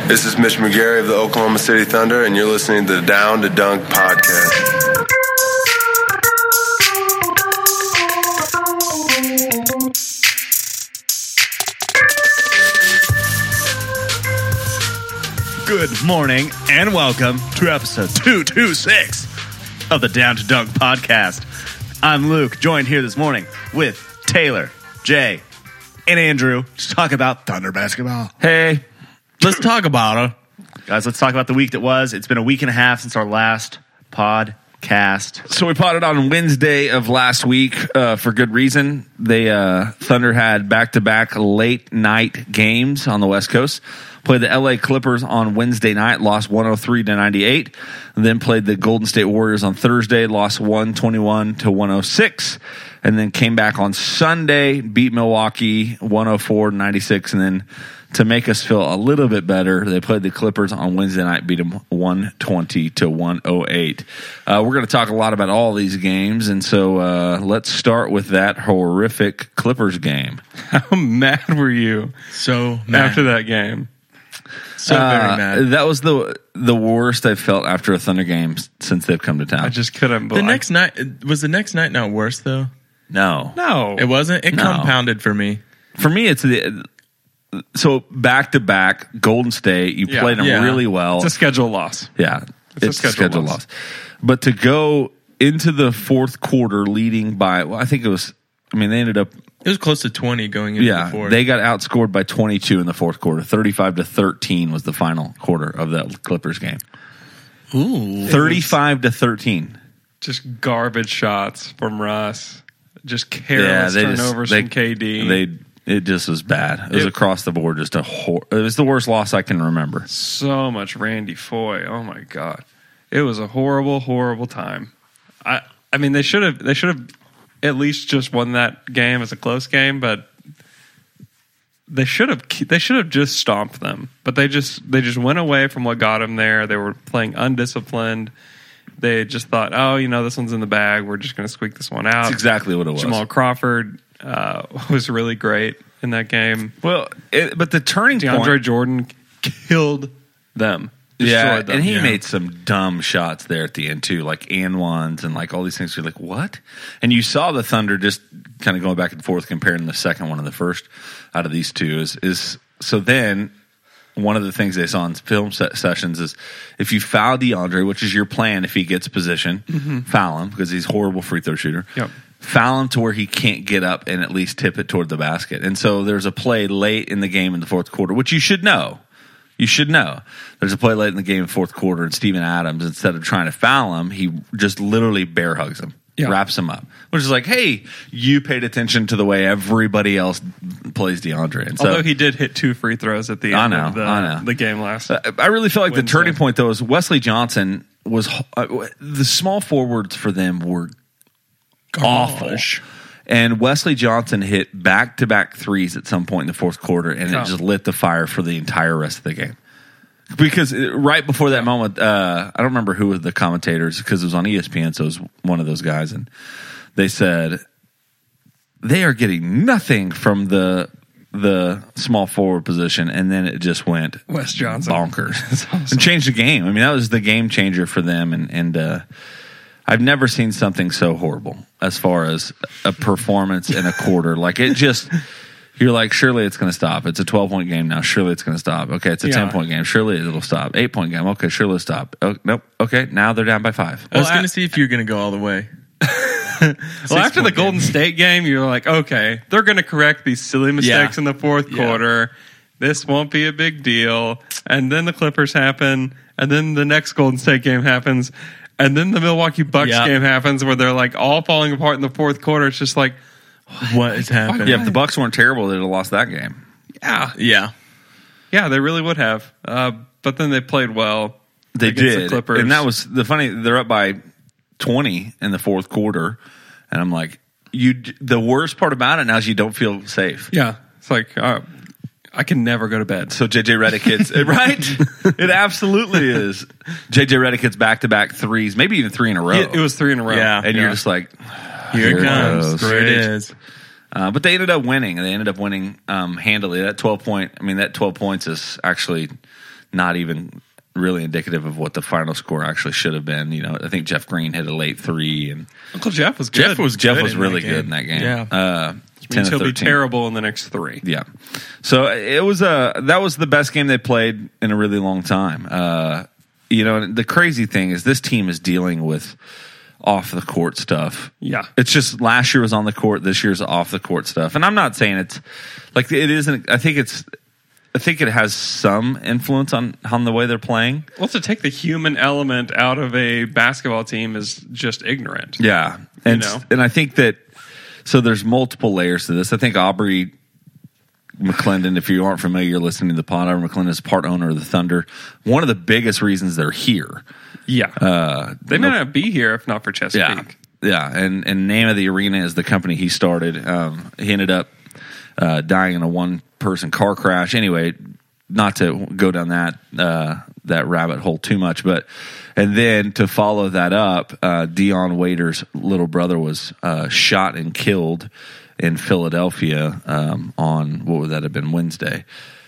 This is Mitch McGarry of the Oklahoma City Thunder, and you're listening to the Down to Dunk podcast. Good morning and welcome to episode 226 of the Down to Dunk podcast. I'm Luke, joined here this morning with Taylor, Jay, and Andrew to talk about Thunder basketball. Hey, let's talk about it. Guys, let's talk about the week that was. It's been a week and a half since our last podcast. So we potted on Wednesday of last week for good reason. They Thunder had back-to-back late night games on the West Coast. Played the LA Clippers on Wednesday night, lost 103-98. Then played the Golden State Warriors on Thursday, lost 121-106. And then came back on Sunday, beat Milwaukee 104-96. And then to make us feel a little bit better, they played the Clippers on Wednesday night, beat them 120-108. We're going to talk a lot about all these games, and so let's start with that horrific Clippers game. How mad were you So mad after that game? So very mad. That was the worst I've felt after a Thunder game since they've come to town. I just couldn't believe it. Was the next night not worse, though? No. It wasn't? It compounded for me. For me, it's so back-to-back Golden State, you played them really well. It's a schedule loss. Yeah, it's a schedule loss. But to go into the fourth quarter leading by, well, I think it was, they ended up. It was close to 20 going into the fourth. They got outscored by 22 in the fourth quarter. 35-13 was the final quarter of that Clippers game. Ooh. 35-13. Just garbage shots from Russ. Just careless turnovers from KD. It just was bad. It was across the board. It was the worst loss I can remember. So much Randy Foye. Oh my God, it was a horrible, horrible time. I mean, they should have at least just won that game as a close game, but they should have just stomped them. But they just went away from what got them there. They were playing undisciplined. They just thought, this one's in the bag. We're just going to squeak this one out. That's exactly what it was. Jamal Crawford was really great in that game. Well, but the turning point, DeAndre Jordan killed them. Yeah, them. And he made some dumb shots there at the end too, like and ones and like all these things. You're like, what? And you saw the Thunder just kind of going back and forth, comparing the second one and the first out of these two. Is so then one of the things they saw in film sessions is if you foul DeAndre, which is your plan if he gets position, foul him because he's a horrible free throw shooter. Yep. Foul him to where he can't get up and at least tip it toward the basket. And so there's a play late in the game in the fourth quarter, which you should know. You should know. There's a play late in the game in the fourth quarter, and Steven Adams, instead of trying to foul him, he just literally bear hugs him, wraps him up, which is like, hey, you paid attention to the way everybody else plays DeAndre. And so, although he did hit 2 free throws at the end of the game last I really feel like Wednesday. The turning point, though, is Wesley Johnson was the small forwards for them were awful. And Wesley Johnson hit back-to-back threes at some point in the fourth quarter, and it just lit the fire for the entire rest of the game. Because right before that moment, I don't remember who was the commentators, because it was on ESPN, so it was one of those guys, and they said they are getting nothing from the small forward position, and then it just went Wes Johnson bonkers. Awesome. And changed the game. That was the game changer for them, and I've never seen something so horrible as far as a performance in a quarter. Like, it just, you're like, surely it's going to stop. It's a 12-point game now. Surely it's going to stop. Okay, it's a 10-point game. Surely it'll stop. 8-point game. Okay, surely it'll stop. Oh, nope. Okay, now they're down by 5. I was going to see if you're going to go all the way. Well, after the Golden State game, you're like, okay, they're going to correct these silly mistakes in the fourth quarter. This won't be a big deal. And then the Clippers happen, and then the next Golden State game happens. And then the Milwaukee Bucks game happens where they're like all falling apart in the fourth quarter. It's just like, what is happening? Yeah, if the Bucks weren't terrible, they'd have lost that game. Yeah, they really would have. But then they played well. They did. The Clippers. And that was the funny. They're up by 20 in the fourth quarter, and I'm like, the worst part about it now is you don't feel safe. Yeah, it's like I can never go to bed. So JJ Redick hits right. It absolutely is. JJ Redick hits back-to-back threes, maybe even 3 in a row. It was 3 in a row. Yeah, and you're just like, here it comes. There it is. But they ended up winning. They ended up winning handily. That 12 points is actually not even really indicative of what the final score actually should have been. I think Jeff Green hit a late 3, and Uncle Jeff was good. Jeff was really good in that game. Yeah. 10 He'll of be 13. terrible in the next 3. Yeah. So that was the best game they played in a really long time. And the crazy thing is this team is dealing with off the court stuff. Yeah. It's just last year was on the court, this year's off the court stuff. And I'm not saying it's like it isn't. I think it has some influence on the way they're playing. Well, to take the human element out of a basketball team is just ignorant. Yeah. And I think that so there's multiple layers to this. I think Aubrey McClendon, if you aren't familiar, you're listening to the pod, Aubrey McClendon is part owner of the Thunder. One of the biggest reasons they're here. Yeah. They may not be here if not for Chesapeake. Yeah. And name of the arena is the company he started. He ended up dying in a one-person car crash. Anyway, not to go down that rabbit hole too much, and then to follow that up, Dion Waiters' little brother was shot and killed in Philadelphia on, what would that have been, Wednesday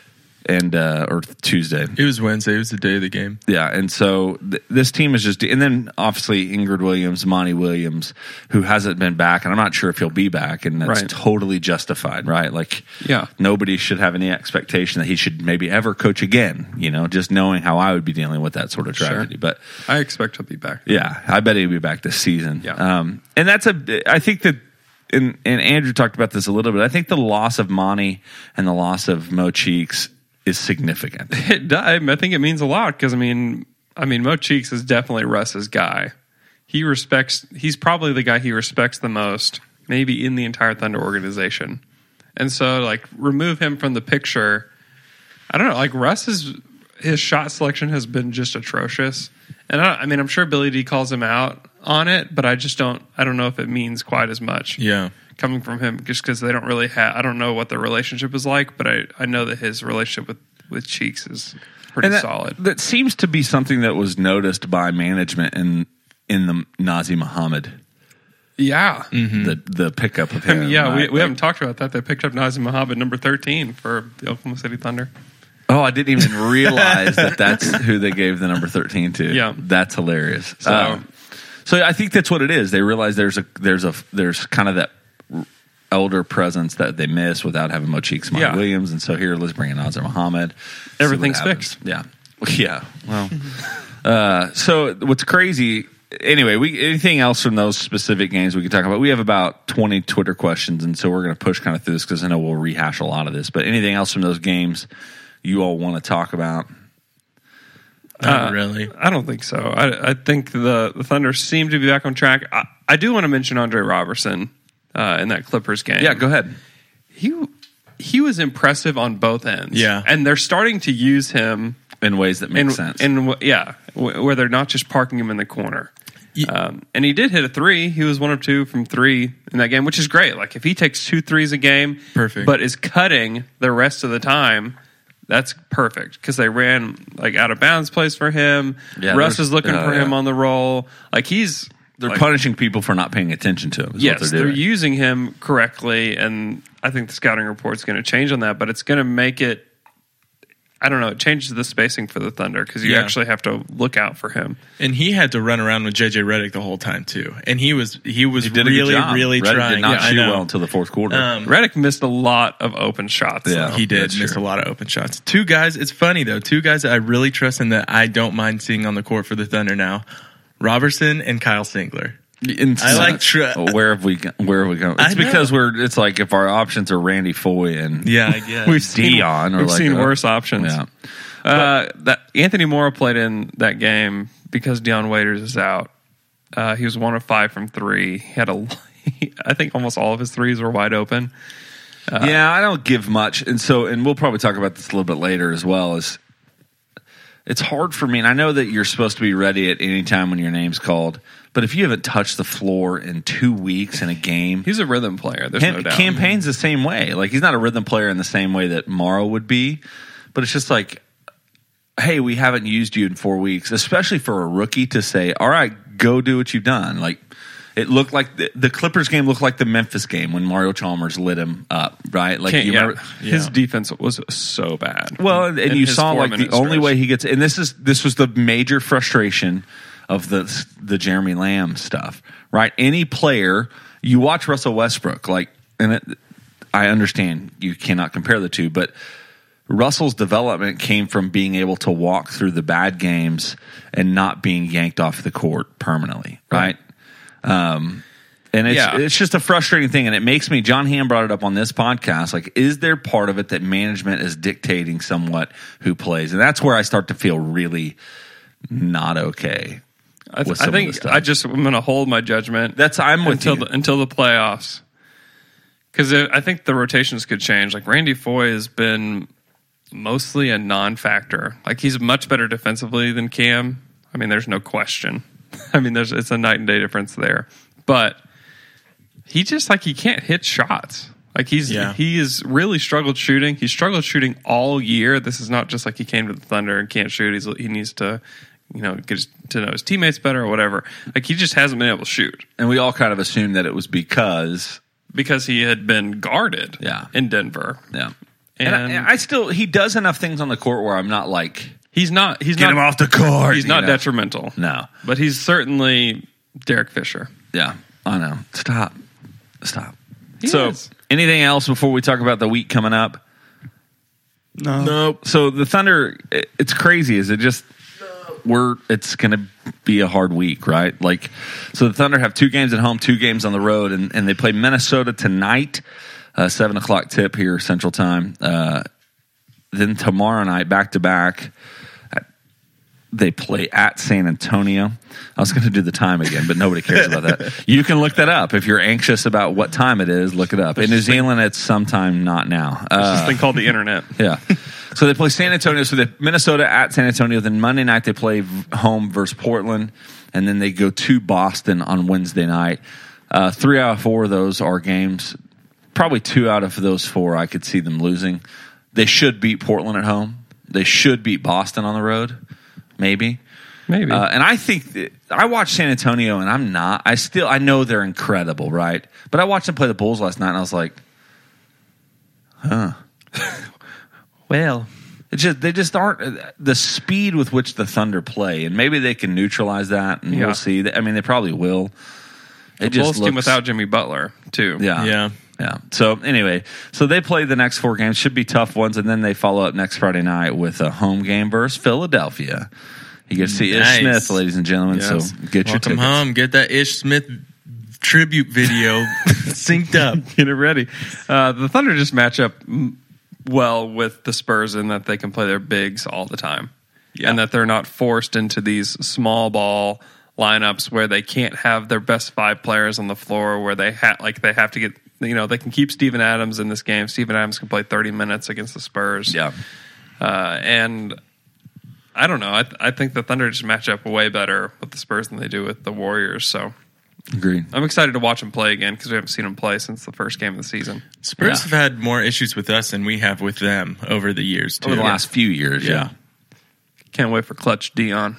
or Tuesday. It was Wednesday. It was the day of the game. Yeah, and so this team is just, and then obviously Ingrid Williams, Monty Williams, who hasn't been back, and I'm not sure if he'll be back, and that's totally justified, right? Like, nobody should have any expectation that he should maybe ever coach again, just knowing how I would be dealing with that sort of tragedy. Sure. But I expect he'll be back. Yeah, I bet he'll be back this season. Yeah. And that's I think that, and Andrew talked about this a little bit, I think the loss of Monty and the loss of Mo Cheeks is significant. It does. I think it means a lot because Mo Cheeks is definitely Russ's guy. He's probably the guy he respects the most, maybe in the entire Thunder organization. And so, like, remove him from the picture. I don't know. Like, his shot selection has been just atrocious. And I'm sure Billy D calls him out on it, but I don't know if it means quite as much. Yeah. Coming from him, just because they don't really have, I don't know what their relationship is like, but I know that his relationship with Cheeks is pretty solid. That seems to be something that was noticed by management in the Nazi Muhammad. Yeah. Mm-hmm. The pickup of him. We haven't talked about that. They picked up Nazi Muhammad, number 13 for the Oklahoma City Thunder. Oh, I didn't even realize that's who they gave the number 13 to. Yeah. That's hilarious. So I think that's what it is. They realize there's kind of that elder presence that they miss without having Mo Cheeks, Monty Williams, and so here, let's bring in Nazir Muhammad. Everything's fixed. Yeah. Well, so what's crazy, anyway, anything else from those specific games we could talk about? We have about 20 Twitter questions, and so we're going to push kind of through this because I know we'll rehash a lot of this, but anything else from those games you all want to talk about? Not really. I don't think so. I think the Thunder seem to be back on track. I do want to mention Andre Robertson in that Clippers game. Yeah, go ahead. He was impressive on both ends. Yeah. And they're starting to use him in ways that make sense. Where they're not just parking him in the corner. And he did hit a 3. He was 1 of 2 from 3 in that game, which is great. Like, if he takes 2 threes a game, perfect, but is cutting the rest of the time, that's perfect because they ran like out of bounds plays for him. Yeah, Russ is looking for him on the roll. Like, they're punishing people for not paying attention to him. Yes, they're using him correctly, and I think the scouting report's going to change on that, but it's going to make it, I don't know, it changes the spacing for the Thunder because you actually have to look out for him. And he had to run around with JJ Redick the whole time too, and he did really Redick trying. Did not shoot well until the fourth quarter. Redick missed a lot of open shots. Yeah, he did miss a lot of open shots. 2 guys. It's funny though. 2 guys that I really trust and that I don't mind seeing on the court for the Thunder now: Robertson and Kyle Singler. I like where have we gone? It's because it's like if our options are Randy Foy and we've seen Dion, we've seen worse options. Yeah. That Anthony Mora played in that game because Dion Waiters is out. He was 1 of 5 from 3. He had I think almost all of his threes were wide open. I don't give much, and we'll probably talk about this a little bit later as well. It's hard for me, and I know that you're supposed to be ready at any time when your name's called. But if you haven't touched the floor in 2 weeks in a game, he's a rhythm player. There's no doubt. Campaign's the same way. Like, he's not a rhythm player in the same way that Morrow would be. But it's just like, hey, we haven't used you in 4 weeks, especially for a rookie to say, all right, go do what you've done. Like, It looked like the Clippers game looked like the Memphis game when Mario Chalmers lit him up, right? Like you remember, his defense was so bad. Well, and you saw like the only way he gets, and this was the major frustration of the Jeremy Lamb stuff, right? Any player, you watch Russell Westbrook, like, and I understand you cannot compare the two, but Russell's development came from being able to walk through the bad games and not being yanked off the court permanently, right? And it's just a frustrating thing, and it makes me. John Hamm brought it up on this podcast. Like, is there part of it that management is dictating somewhat who plays, and that's where I start to feel really not okay. I think I'm going to hold my judgment. I'm with you until the playoffs, because I think the rotations could change. Like Randy Foye has been mostly a non-factor. Like he's much better defensively than Cam. I mean, there's no question. I mean, it's a night and day difference there. But he just he can't hit shots. Like he has really struggled shooting. He's struggled shooting all year. This is not just like he came to the Thunder and can't shoot. He needs to, get to know his teammates better or whatever. Like he just hasn't been able to shoot. And we all kind of assumed that it was because he had been guarded. In Denver. Yeah. And I still, he does enough things on the court where I'm not like, He's not get him off the court. He's not detrimental. No. But he's certainly Derek Fisher. Yeah, I know. Stop. He is. Anything else before we talk about the week coming up? No. Nope. So the Thunder, it's crazy. Is it just it's going to be a hard week, right? Like, so the Thunder have 2 games at home, 2 games on the road, and they play Minnesota tonight, 7:00 tip here Central Time. Then tomorrow night, back to back, they play at San Antonio. I was going to do the time again, but nobody cares about that. You can look that up if you're anxious about what time it is. Look it up. In New Zealand, it's sometime not now. This thing called the internet. Yeah. So they play San Antonio. So they Minnesota at San Antonio. Then Monday night they play home versus Portland, and then they go to Boston on Wednesday night. 3 out of 4 of those are games. Probably 2 out of those 4 I could see them losing. They should beat Portland at home. They should beat Boston on the road. Maybe. And I think I watched San Antonio, and I'm not. I know they're incredible, right? But I watched them play the Bulls last night, and I was like, huh. Well, they just aren't the speed with which the Thunder play, and maybe they can neutralize that, and we'll see. I mean, they probably will. The Bulls team without Jimmy Butler too. Yeah. So anyway, they play the next 4 games. Should be tough ones, and then they follow up next Friday night with a home game versus Philadelphia. You get to see Ish Smith, ladies and gentlemen. Yes. So get your tickets. Home. Get that Ish Smith tribute video synced up. Get it ready. The Thunder just match up well with the Spurs in that they can play their bigs all the time, and that they're not forced into these small ball lineups where they can't have their best 5 players on the floor, where they have to get. They can keep Steven Adams in this game. Steven Adams can play 30 minutes against the Spurs. Yeah. And I don't know. I think the Thunder just match up way better with the Spurs than they do with the Warriors. So agreed. I'm excited to watch them play again because we haven't seen them play since the first game of the season. Spurs have had more issues with us than we have with them over the years, too. Over the last few years, yeah. Can't wait for Clutch Dion.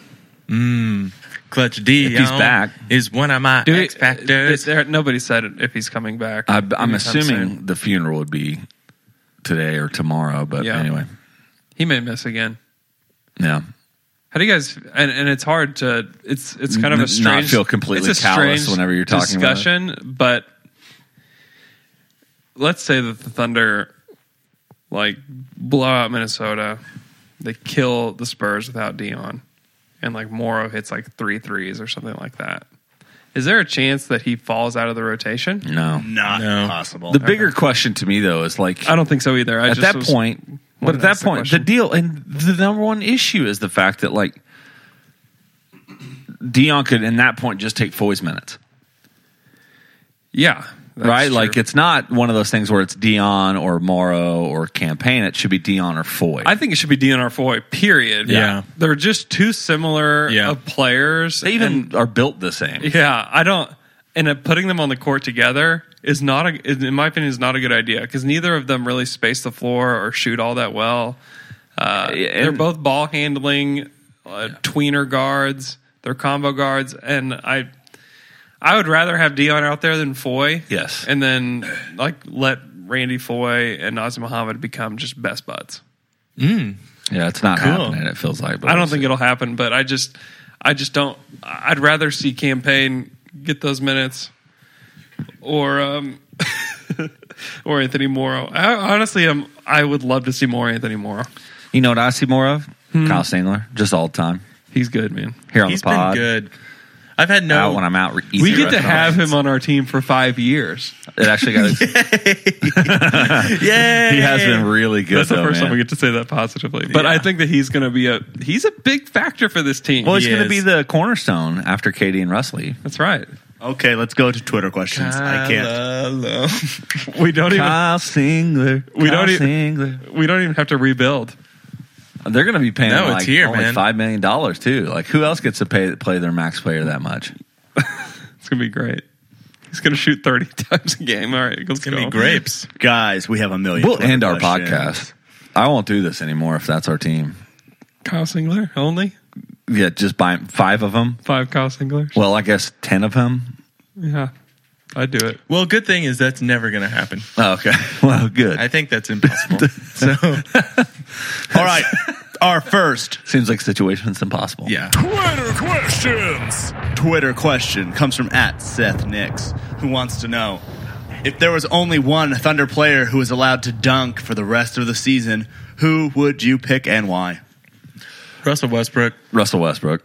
Clutch D, if he's back, is one of my X factors. Nobody said it if he's coming back. I'm assuming the funeral would be today or tomorrow, but anyway, he may miss again. Yeah. How do you guys? And it's hard to. It's kind of a strange. Not feel completely callous whenever you're talking discussion, about it. But let's say that the Thunder blow out Minnesota, they kill the Spurs without Dion. And Morrow hits 3 threes or something like that. Is there a chance that he falls out of the rotation? No. Not possible. The bigger question to me, though, is I don't think so either. At that point, the deal, and the number one issue is the fact that, Dion could, in that point, just take Foy's minutes. Yeah. Right? True. It's not one of those things where it's Dion or Morrow or Campaign. It should be Dion or Foy. I think it should be Dion or Foy, period. Yeah. They're just too similar of players. They even are built the same. Yeah. I don't... And putting them on the court together is not, in my opinion, is not a good idea because neither of them really space the floor or shoot all that well. They're both ball handling, tweener guards. They're combo guards. And I would rather have Dion out there than Foy. Yes. And then like let Randy Foy and Nazir Muhammad become just best buds. Yeah, it's not happening, it feels like. But I don't think it'll happen, but I just don't. I'd rather see Campaign get those minutes, or or Anthony Morrow. I would love to see more Anthony Morrow. You know what I see more of? Kyle Singler, just all the time. He's good, man. Here on He's the pod. been good. I've had no. Out when I'm out eating We get to restaurants. have him on our team for 5 years. It actually got. Yeah, He has been really good. That's the though, first man. time we get to say that positively. But Yeah. I think that he's going to be he's a big factor for this team. Well, he's He going to is. be the cornerstone after Katie and Rusley. That's right. Okay, let's go to Twitter questions. I can't. Hello. We don't even Kyle Singler. We don't Kyle even- Singler. we don't even have to rebuild. They're going to be paying No, it's like here, only man. $5 million too. Like, who else gets to play their max player that much? It's going to be great. He's going to shoot 30 times a game. All right, let's It's gonna go. be grapes. Guys, we have a million. We'll Twitter end our questions. podcast. I won't do this anymore if that's our team. Kyle Singler only Yeah, just buy 5 of them. 5 Kyle Singlers. Well, I guess 10 of them. Yeah, I'd do it. Well, good thing is that's never going to happen. Oh, okay. Well, good. I think that's impossible. So, All right, our first Seems like situation's impossible. yeah. Twitter questions. Twitter question comes from @SethNix, who wants to know if there was only one Thunder player who was allowed to dunk for the rest of the season, who would you pick and why? Russell Westbrook. Russell Westbrook.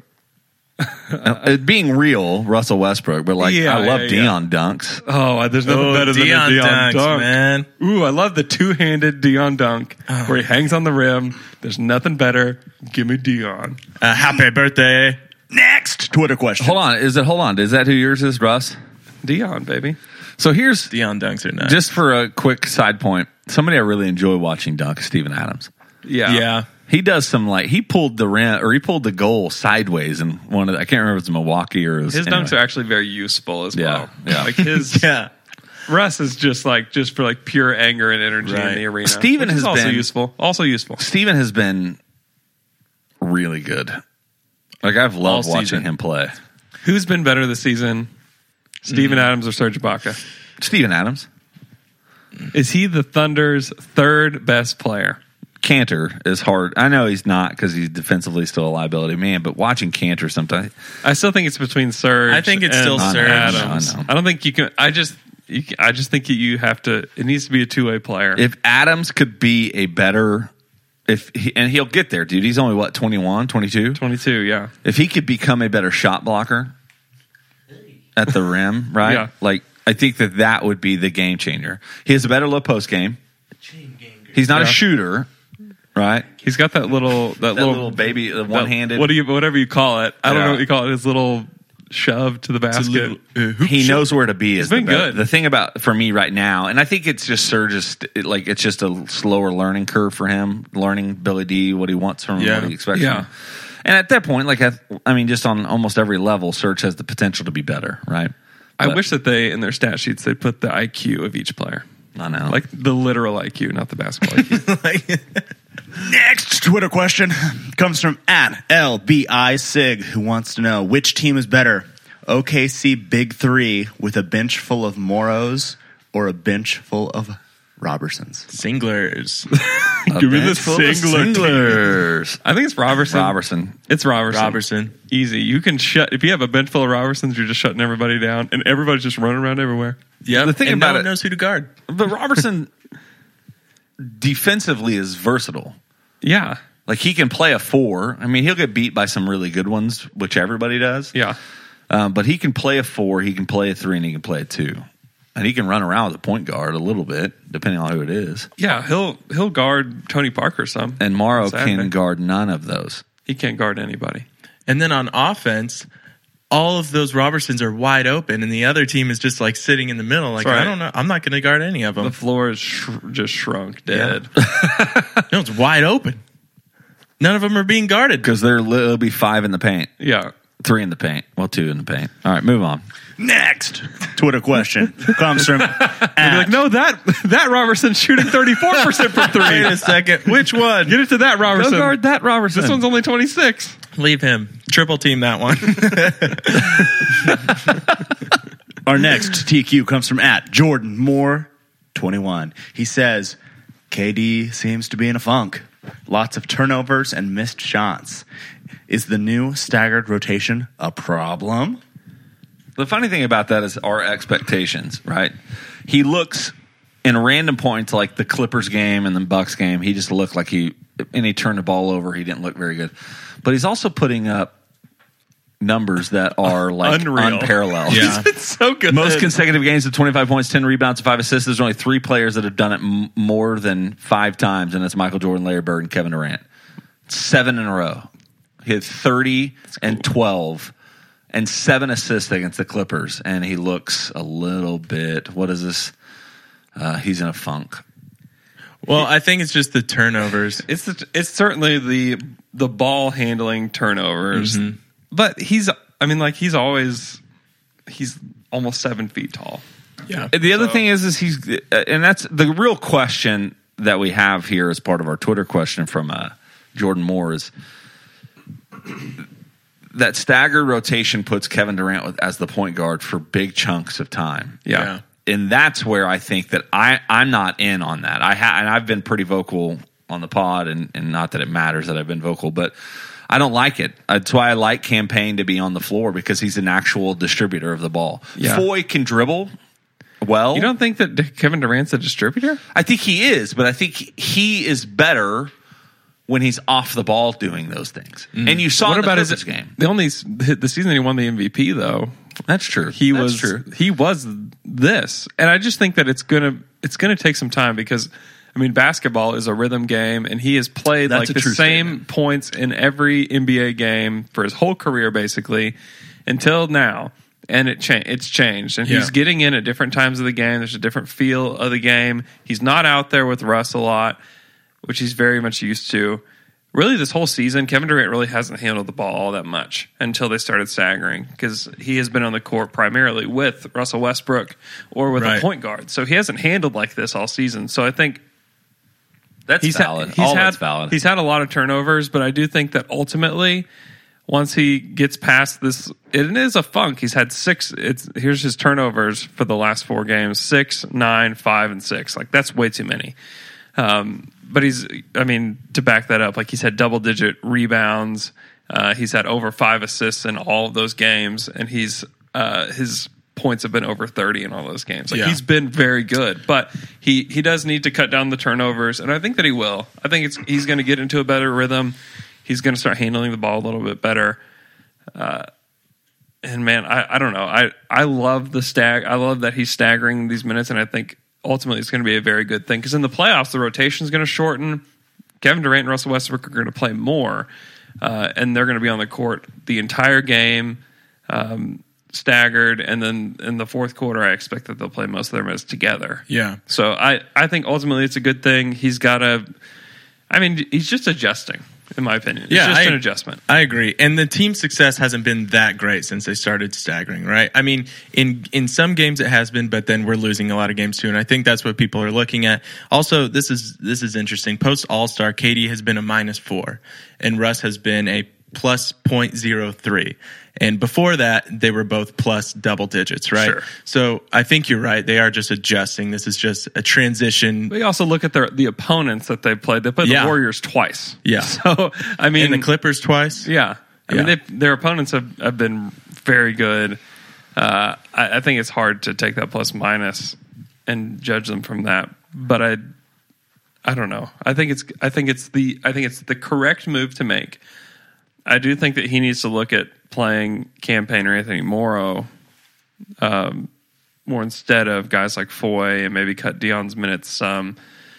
Being real, Russell Westbrook, but like Yeah, I love yeah, Dion dunks. Oh, there's nothing better than a Dion Dion dunks, dunk. man. Ooh, I love the two-handed Dion dunk where he hangs on the rim. There's nothing better. Give me Dion. Happy birthday. Next Twitter question. Hold on, is that who yours is, Russ? Dion, baby. So here's Dion dunks are nice. just for a quick side point. Somebody I really enjoy watching dunk is Steven Adams. Yeah. He does some he pulled the rim or he pulled the goal sideways in one of I can't remember if it's Milwaukee or it was, His anyway. dunks are actually very useful as Yeah, well. yeah. Like his Yeah. Russ is just for like pure anger and energy in Right. the arena. Steven which is has also been- useful. Also useful. Steven has been really good. Like I've loved All watching season. him play. Who's been better this season? Steven Adams or Serge Ibaka? Steven Adams. Is he the Thunder's third best player? Cantor is hard. I know he's not because he's defensively still a liability man, but watching Cantor sometimes I still think it's between Serge. I think it's and still Serge. Adams. I know. I don't think you can. I just think you have to. It needs to be a two-way player. if Adams could be a better and he'll get there, dude. He's only what 21, 22? 22, yeah. If he could become a better shot blocker at the rim, right? Yeah. Like I think that would be the game changer. He has a better low post game. He's not a Yeah. shooter, right? He's got that little That little baby, the one-handed. whatever you call it. I don't Yeah. know what you call it. His little shove to the basket. He knows where to be. Is been the good. The thing about for me right now, and I think it's just Serge's. It's just a slower learning curve for him, learning Billy D, what he wants from him, Yeah. what he expects Yeah. from him. And at that point, I mean, just on almost every level, Serge has the potential to be better, right? I But- wish that they in their stat sheets they put the IQ of each player, I know. like the literal IQ, not the basketball IQ. Next Twitter question comes from @LBISig, who wants to know which team is better, OKC Big Three with a bench full of Morrows or a bench full of Robertsons? Singlers. Give me the bench full of Singlers. I think it's Robertson. Robertson. It's Robertson. Robertson. Easy. You can shut if you have a bench full of Robertsons, you're just shutting everybody down, and everybody's just running around everywhere. Yeah. The thing and about no one it- knows who to guard. But Robertson defensively is versatile. Yeah, Like he can play a 4. I mean, he'll get beat by some really good ones, which everybody does. yeah. But he can play a 4, he can play a 3, and he can play a 2. And he can run around with a point guard a little bit, depending on who it is. Yeah, he'll guard Tony Parker some. And Morrow Saturday. can guard none of those. He can't guard anybody. And then on offense, all of those Robertsons are wide open, and the other team is just like sitting in the middle. Like, That's right. I don't know. I'm not going to guard any of them. The floor is just shrunk, dead. No, it's wide open. None of them are being guarded. Because there'll be 5 in the paint, Yeah. 3 in the paint. Well, 2 in the paint. All right, move on. Next Twitter question comes from You'd be like, no, that Robertson's shooting 34% from three. Wait a second. Which one? Get it to that Robertson. Go guard that Robertson. This one's only 26. Leave him. Triple team that one. Our next TQ comes from @Jordan Moore 21. He says, KD seems to be in a funk. Lots of turnovers and missed shots. Is the new staggered rotation a problem? The funny thing about that is our expectations, right? He looks in random points like the Clippers game and the Bucks game. He just looked like he turned the ball over. He didn't look very good. But he's also putting up numbers that are like Unreal. unparalleled. Yeah. It's so good. Most consecutive games of 25 points, 10 rebounds, and 5 assists. There's only 3 players that have done it more than 5 times, and it's Michael Jordan, Larry Bird, and Kevin Durant. 7 in a row. He had 30 and 12 and 7 assists against the Clippers, and he looks a little bit, what is this? He's in a funk. Well, I think it's just the turnovers. It's certainly the ball handling turnovers, but he's almost 7 feet tall. Yeah. The other thing is and that's the real question that we have here as part of our Twitter question from Jordan Moore is that staggered rotation puts Kevin Durant as the point guard for big chunks of time. Yeah. And that's where I think that I'm not in on that. And I've been pretty vocal on the pod, and not that it matters that I've been vocal, but I don't like it. That's why I like Campaign to be on the floor, because he's an actual distributor of the ball. Yeah. Foy can dribble well. You don't think that Kevin Durant's a distributor? I think he is, but I think he is better when he's off the ball doing those things. And you saw What about his his game. The season he won the MVP though? That's true. He That's was true. he was this, and I just think that it's gonna take some time, because I mean basketball is a rhythm game, and he has played That's like a the true same statement. points in every NBA game for his whole career basically until now, and it's changed, and he's getting in at different times of the game. There's a different feel of the game. He's not out there with Russ a lot, which he's very much used to. Really, this whole season, Kevin Durant really hasn't handled the ball all that much until they started staggering, because he has been on the court primarily with Russell Westbrook or with a point guard. So he hasn't handled like this all season. So I think That's valid. That's valid. He's had a lot of turnovers, but I do think that ultimately, once he gets past this, it is a funk. He's had 6. Here's his turnovers for the last 4 games: 6, 9, 5, and 6. Like, that's way too many. But to back that up, like, he's had double-digit rebounds. He's had over 5 assists in all of those games, and his points have been over 30 in all those games. Like, he's been very good, but he does need to cut down the turnovers, and I think that he will. I think he's going to get into a better rhythm. He's going to start handling the ball a little bit better. And man, I don't know. I love the I love that he's staggering these minutes, and I think ultimately it's going to be a very good thing, because in the playoffs the rotation is going to shorten. Kevin Durant and Russell Westbrook are going to play more, and they're going to be on the court the entire game, staggered, and then in the fourth quarter I expect that they'll play most of their minutes together. Yeah. So I think ultimately it's a good thing. He's just adjusting, in my opinion. It's just an adjustment. I agree. And the team success hasn't been that great since they started staggering, right? I mean, in some games it has been, but then we're losing a lot of games too. And I think that's what people are looking at. Also, this is interesting. Post All-Star, KD has been a -4 and Russ has been a plus 0.03. And before that, they were both plus double digits, right? Sure. So I think you're right. They are just adjusting. This is just a transition. But you also look at the opponents that they played. They played the Warriors twice. Yeah. So, I mean... And the Clippers twice. Yeah. I mean, their opponents have been very good. I think it's hard to take that plus minus and judge them from that. But I don't know. I think it's the correct move to make. I do think that he needs to look at playing Campaign or Anthony Morrow more instead of guys like Foy, and maybe cut Dion's minutes some.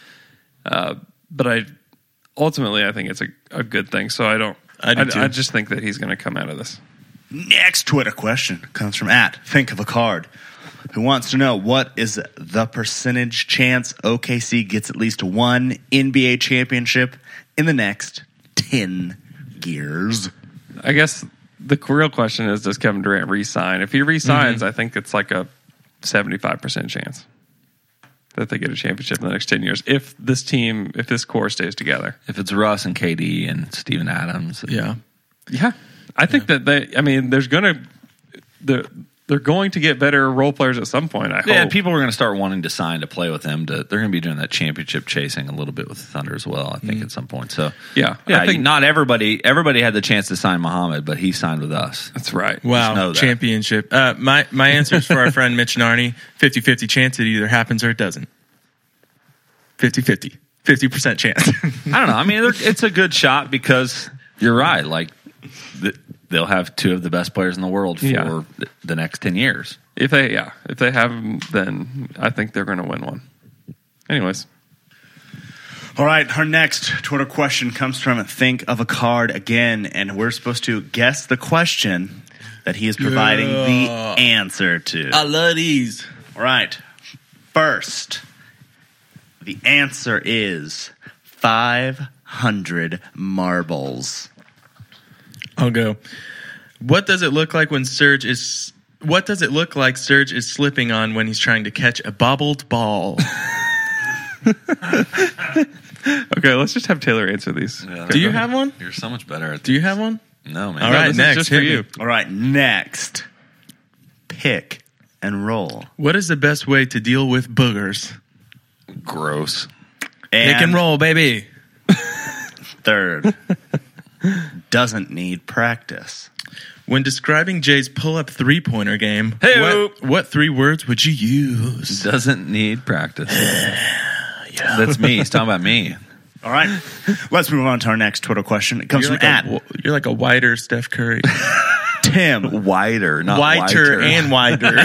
But ultimately I think it's a good thing. So I just think that he's going to come out of this. Next Twitter question comes from Think of a Card, who wants to know, what is the percentage chance OKC gets at least one NBA championship in the next 10 years? I guess the real question is, does Kevin Durant re-sign? If he re-signs, I think it's like a 75% chance that they get a championship in the next 10 years. If this core stays together. If it's Russ and KD and Steven Adams. Yeah. Yeah, I think that they're going to get better role players at some point. I hope. Yeah, and people are going to start wanting to sign to play with them. They're going to be doing that championship chasing a little bit with the Thunder as well, I think, at some point. So, yeah, I think not everybody had the chance to sign Muhammad, but he signed with us. That's right. know Wow, that. championship. My answer is for our friend Mitch Narney, 50-50 chance it either happens or it doesn't. 50-50. 50% chance. I don't know. I mean, it's a good shot because you're right. Like, they'll have two of the best players in the world for the next 10 years. If they have them, then I think they're going to win one. Anyways. All right, our next Twitter question comes from Think of a Card again, and we're supposed to guess the question that he is providing the answer to. I love these. All right, first, the answer is 500 marbles. I'll go. What does it look like Serge is slipping on when he's trying to catch a bobbled ball? Okay, let's just have Taylor answer these. Yeah, Do you have one? You're so much better at Do you have one? No, man. All right, this is next. just for hit me. you. All right, next, pick and roll. What is the best way to deal with boogers? Gross. Pick and roll, baby. Third, doesn't need practice. When describing Jay's pull-up three-pointer game, Hey-o. what 3 words would you use? Doesn't need practice. That's me. He's talking about me. All right, let's move on to our next Twitter question. It comes You're from you're like a wider Steph Curry. Tim. Wider, not Whiter and wider.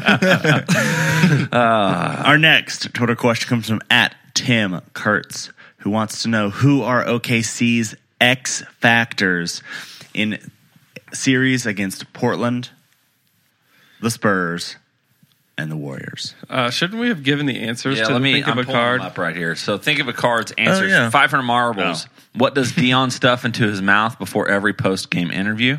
Our next Twitter question comes from Tim Kurtz, who wants to know who are OKC's X factors in series against Portland, the Spurs, and the Warriors. Shouldn't we have given the answers Yeah, to let the me. Think I'm of a pulling Card? them up right here. So think of a card's answers. yeah. 500 marbles. What does Dion stuff into his mouth before every post-game interview?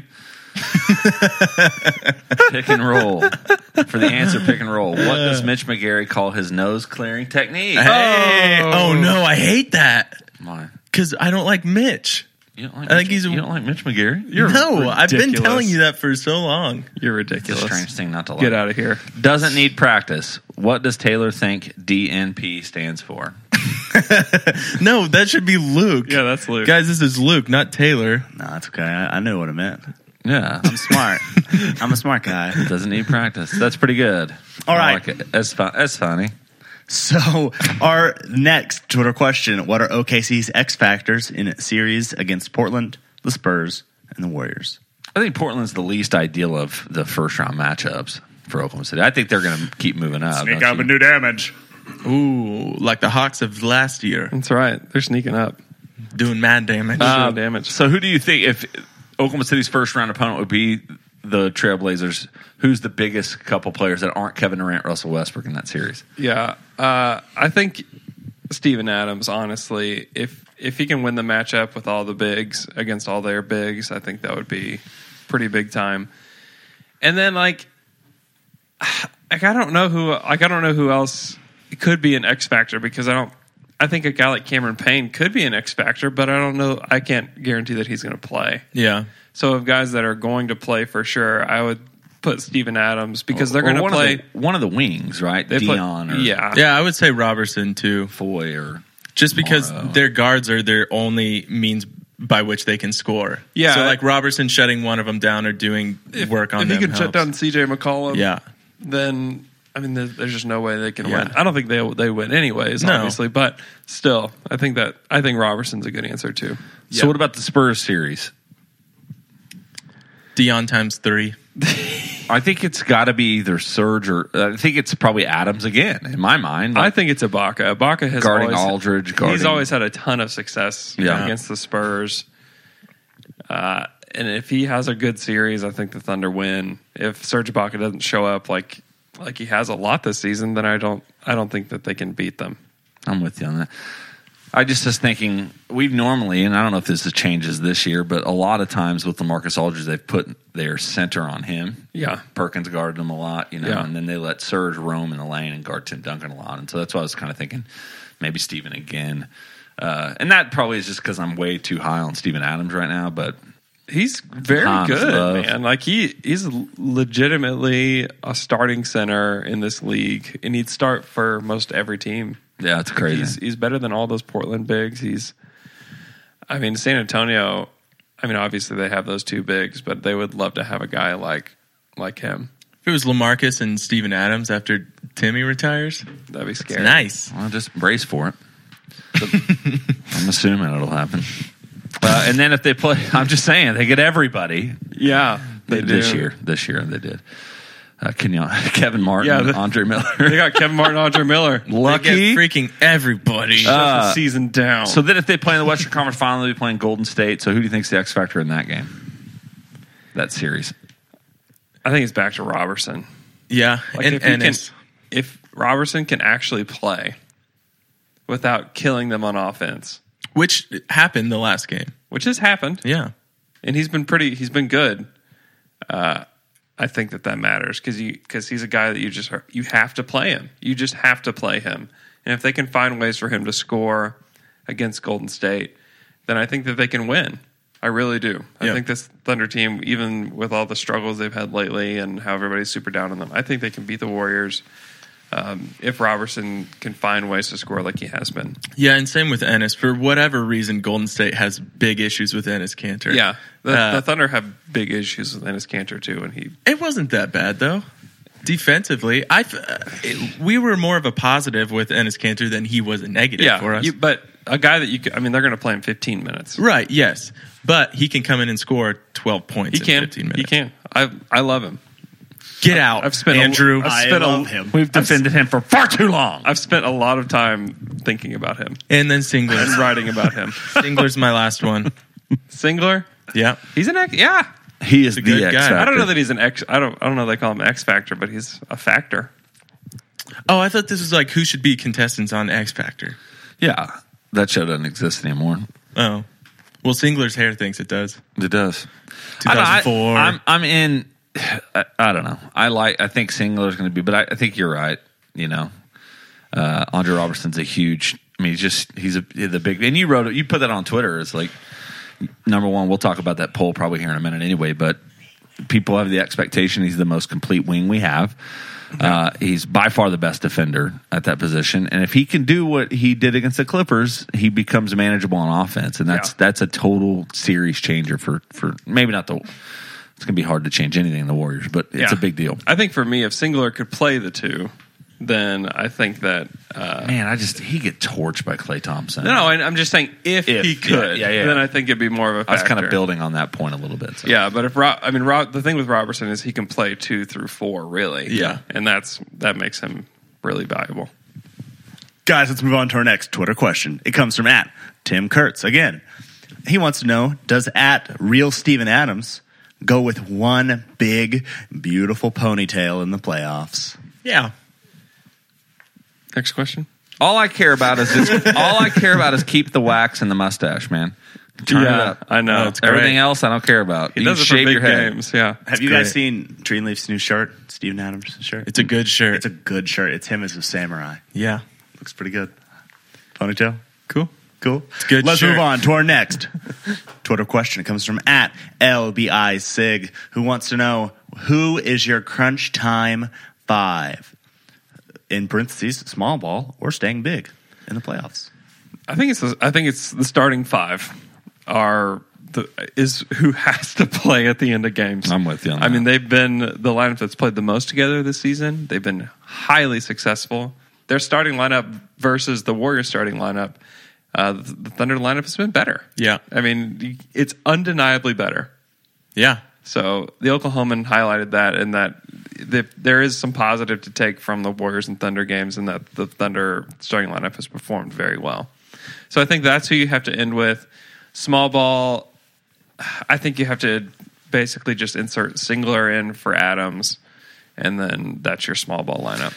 Pick and roll. For the answer, pick and roll. What does Mitch McGarry call his nose-clearing technique? Hey, oh no, I hate that Why? because I don't like Mitch. You don't like I think Mitch, he's a- you don't like Mitch McGarry? No, I've been ridiculous. telling you that for so long. You're It's a ridiculous. strange thing not to like. Get out of here. Doesn't need practice. What does Taylor think DNP stands for? No, that should be Luke. Yeah, that's Luke. Guys, this is Luke, not Taylor. No, that's okay. I knew what it meant. Yeah. I'm smart. I'm a smart guy. Doesn't need practice. That's pretty good. All I right. like it. That's funny. So our next Twitter question, what are OKC's X factors in a series against Portland, the Spurs, and the Warriors? I think Portland's the least ideal of the first round matchups for Oklahoma City. I think they're going to keep moving up. don't you? do damage. Ooh, like the Hawks of last year, That's right. They're sneaking up. doing mad damage. Doing damage. So who do you think, if Oklahoma City's first round opponent would be the Trailblazers, who's the biggest couple players that aren't Kevin Durant, Russell Westbrook in that series? Yeah, I think Steven Adams. Honestly, if he can win the matchup with all the bigs against all their bigs, I think that would be pretty big time. And then I don't know who else could be an X factor because I think a guy like Cameron Payne could be an X factor, but I don't know. I can't guarantee that he's going to play. Yeah. So of guys that are going to play for sure, I would put Steven Adams because they're going to play. One of the wings, right? They play- Dion or yeah. Yeah, I would say Robertson too. Foy or Just because Morrow. their guards are their only means by which they can score. Yeah. So like Robertson shutting one of them down or doing work on if them he can shut helps. down C.J. McCollum, Yeah. then I mean, there's just no way they can Yeah. win. I don't think they win anyways, No. obviously, but still, I think Robertson's a good answer too. So what about the Spurs series? Dion times 3. I think it's got to be either Serge or I think it's probably Adams again in my mind. I think it's Ibaka. Ibaka has guarding always, Aldridge. He's always had a ton of success Yeah. against the Spurs. And if he has a good series, I think the Thunder win. If Serge Ibaka doesn't show up like he has a lot this season, then I don't think that they can beat them. I'm with you on that. I just was thinking we've normally, and I don't know if this changes this year, but a lot of times with LaMarcus Aldridge, they've put their center on him. Yeah. Perkins guarded him a lot, Yeah. and then they let Serge roam in the lane and guard Tim Duncan a lot. And so that's why I was kind of thinking maybe Steven again. And that probably is just because I'm way too high on Steven Adams right now, but He's very Tom's good, love. man. Like he's legitimately a starting center in this league, and he'd start for most every team. Yeah, it's crazy. He's better than all those Portland bigs. San Antonio. I mean, obviously they have those two bigs, but they would love to have a guy like him. If it was LaMarcus and Steven Adams after Timmy retires, That'd be it's scary. nice. Well, just brace for it. I'm assuming it'll happen. And then if they play, I'm just saying, they get everybody. Yeah, they do. This year they did. Kevin Martin, Yeah, Andre Miller. They got Kevin Martin, Andre Miller. Lucky. They get freaking everybody. Shut the season down. So then if they play in the Western Conference Final, they'll be playing Golden State. So who do you think's the X factor in that game? That series. I think it's back to Robertson. yeah, Like and if Robertson can actually play without killing them on offense, which happened the last game. which has happened, Yeah, and he's been good. I think that matters because he's a guy that you have to play him. You just have to play him, and if they can find ways for him to score against Golden State, then I think that they can win. I really do. I think this Thunder team, even with all the struggles they've had lately and how everybody's super down on them, I think they can beat the Warriors if Robertson can find ways to score like he has been. yeah, and same with Ennis. For whatever reason, Golden State has big issues with Ennis Cantor. Yeah, the Thunder have big issues with Enes Kanter too, and It wasn't that bad though. Defensively, we were more of a positive with Ennis Cantor than he was a negative for us. but a guy that they're going to play him 15 minutes. Right? Yes, but he can come in and score 12 points. He can. in 15 minutes. He can. I love him. Get out, I've spent Andrew. I love him. We've defended him for far too long. I've spent a lot of time thinking about him And then Singler. and writing about him. Singler's my last one. Singler, Yeah, he's an X. Yeah, He is a the good X guy. factor. I don't know that he's an X. I don't know they call him X Factor, but he's a factor. Oh, I thought this was like who should be contestants on X Factor. Yeah, that show doesn't exist anymore. Oh, well, Singler's hair thinks it does. It does. 2004. I'm in. I don't know. I think Singler's going to be, but I think you're right. You know, Andre Robertson's a huge. I mean, he's the big. And you put that on Twitter. It's like number one. We'll talk about that poll probably here in a minute anyway. But people have the expectation he's the most complete wing we have. He's by far the best defender at that position, and if he can do what he did against the Clippers, he becomes manageable on offense, and that's a total series changer for maybe not the. It's going to be hard to change anything in the Warriors, but it's a big deal. I think for me, if Singler could play the two, then I think that. Man, he get torched by Klay Thompson. No, I'm just saying if he could, yeah. then I think it'd be more of a factor. I was kind of building on that point a little bit. So. Yeah, but if the thing with Robertson is he can play 2 through 4, really. Yeah. And that makes him really valuable. Guys, let's move on to our next Twitter question. It comes from @Tim Kurtz. Again, he wants to know, does @Real Steven Adams go with one big, beautiful ponytail in the playoffs? Yeah. Next question. All I care about is keep the wax and the mustache, man. Turn it up. I know. it's great. Everything else I don't care about. He You does it for shave big your head. games. Yeah. Have you guys seen Greenleaf's new shirt? Steven Adams' shirt? It's a good shirt. It's a good shirt. It's him as a samurai. Yeah. Looks pretty good. Ponytail? Cool. Cool. It's a good Let's shirt. move on to our next Twitter question. It comes from @LBISig, who wants to know, who is your crunch time 5? In parentheses, small ball or staying big in the playoffs. I think it's the starting 5 is who has to play at the end of games. I'm with you on I mean, that. they've been the lineup that's played the most together this season. They've been highly successful. Their starting lineup versus the Warriors starting lineup, the Thunder lineup has been better. Yeah. I mean, it's undeniably better. Yeah. So the Oklahoman highlighted that, and that there is some positive to take from the Warriors and Thunder games, and that the Thunder starting lineup has performed very well. So I think that's who you have to end with. Small ball, I think you have to basically just insert Singler in for Adams, and then that's your small ball lineup.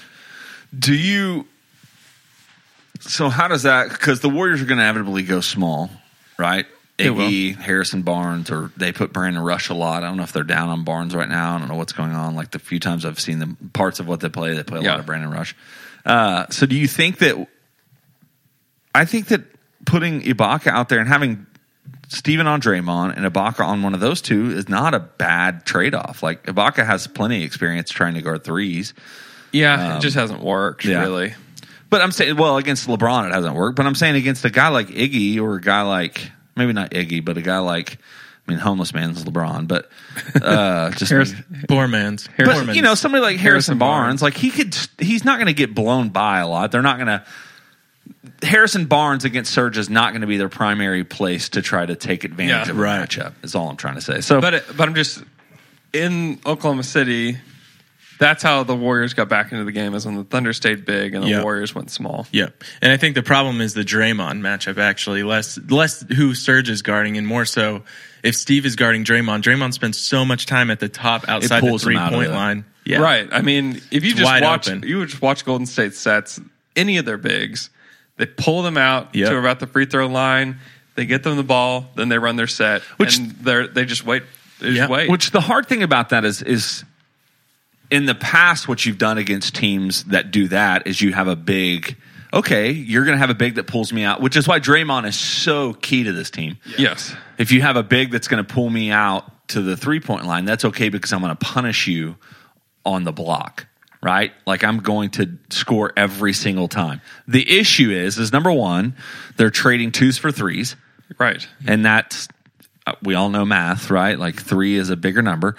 So how does that? Because the Warriors are going to inevitably go small, right? They will. Iggy, Harrison Barnes, or they put Brandon Rush a lot. I don't know if they're down on Barnes right now. I don't know what's going on. Like the few times I've seen them, parts of what they play a lot of Brandon Rush. So do you think that? I think that putting Ibaka out there and having Steven on Draymond and Ibaka on one of those two is not a bad trade-off. Like, Ibaka has plenty of experience trying to guard threes. Yeah, it just hasn't worked, really. But I'm saying, well, against LeBron it hasn't worked. But I'm saying against a guy like Iggy or a guy like, maybe not Iggy, but a guy like, I mean, homeless man's LeBron, but just poor man's. But you know, somebody like Harrison Barnes, like he's not going to get blown by a lot. They're not going to. Harrison Barnes against Serge is not going to be their primary place to try to take advantage of a matchup. Is all I'm trying to say. So, but I'm just in Oklahoma City. That's how the Warriors got back into the game, is when the Thunder stayed big and the Warriors went small. Yep. And I think the problem is the Draymond matchup, actually. Less who Serge is guarding and more so if Steve is guarding Draymond. Draymond spends so much time at the top outside the 3-point line. Yeah. Right. I mean, if you just watch Golden State sets, any of their bigs, they pull them out to about the free throw line, they get them the ball, then they run their set, and they just wait. They just wait. Which the hard thing about that is in the past, what you've done against teams that do that is you have a big, okay, you're going to have a big that pulls me out, which is why Draymond is so key to this team. Yes. If you have a big that's going to pull me out to the 3-point line, that's okay because I'm going to punish you on the block, right? Like, I'm going to score every single time. The issue is number one, they're trading 2s for 3s. Right. And that's, we all know math, right? Like 3 is a bigger number.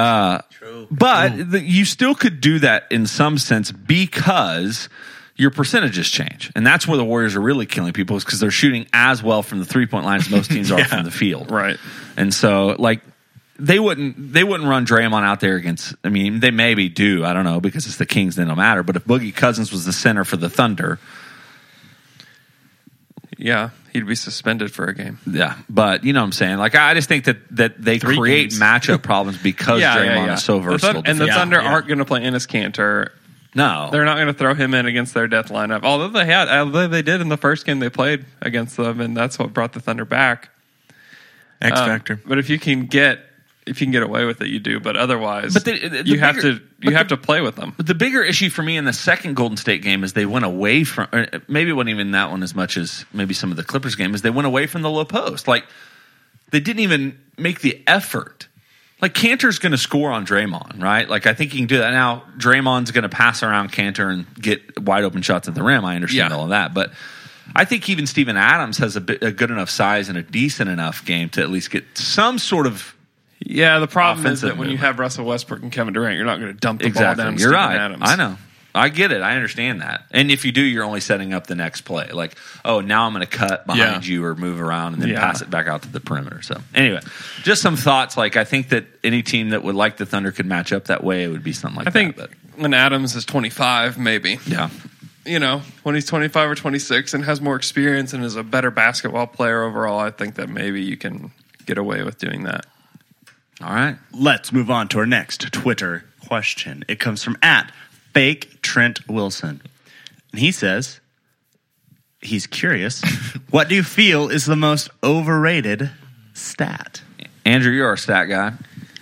But you still could do that in some sense because your percentages change. And that's where the Warriors are really killing people, is because they're shooting as well from the 3-point line as most teams are from the field. Right. And so, like, they wouldn't run Draymond out there against, I mean, they maybe do, I don't know, because it's the Kings, then it'll matter. But if Boogie Cousins was the center for the Thunder, yeah, he'd be suspended for a game. Yeah, but you know what I'm saying? Like, I just think that they create matchup problems because Draymond is so versatile. And the Thunder aren't going to play Enes Kanter. No. They're not going to throw him in against their death lineup. Although they did in the first game they played against them, and that's what brought the Thunder back. X factor. But if you can get away with it, you do. But otherwise, you have to play with them. But the bigger issue for me in the second Golden State game is they went away from, or maybe it wasn't even that one as much as maybe some of the Clippers game, is they went away from the low post. Like, they didn't even make the effort. Like, Kanter's going to score on Draymond, right? Like, I think he can do that. Now, Draymond's going to pass around Kanter and get wide open shots at the rim. I understand all of that. But I think even Steven Adams has a good enough size and a decent enough game to at least get some sort of. Yeah, the problem is that when you have Russell Westbrook and Kevin Durant, you're not going to dump the ball down to You're Steven right. Adams. I know. I get it. I understand that. And if you do, you're only setting up the next play. Like, oh, now I'm going to cut behind you or move around and then pass it back out to the perimeter. So anyway, just some thoughts. Like, I think that any team that would like the Thunder could match up that way. It would be something like that. I think when Adams is 25, maybe. Yeah. You know, when he's 25 or 26 and has more experience and is a better basketball player overall, I think that maybe you can get away with doing that. All right. Let's move on to our next Twitter question. It comes from @FakeTrentWilson. And he says, he's curious, what do you feel is the most overrated stat? Andrew, you're our stat guy.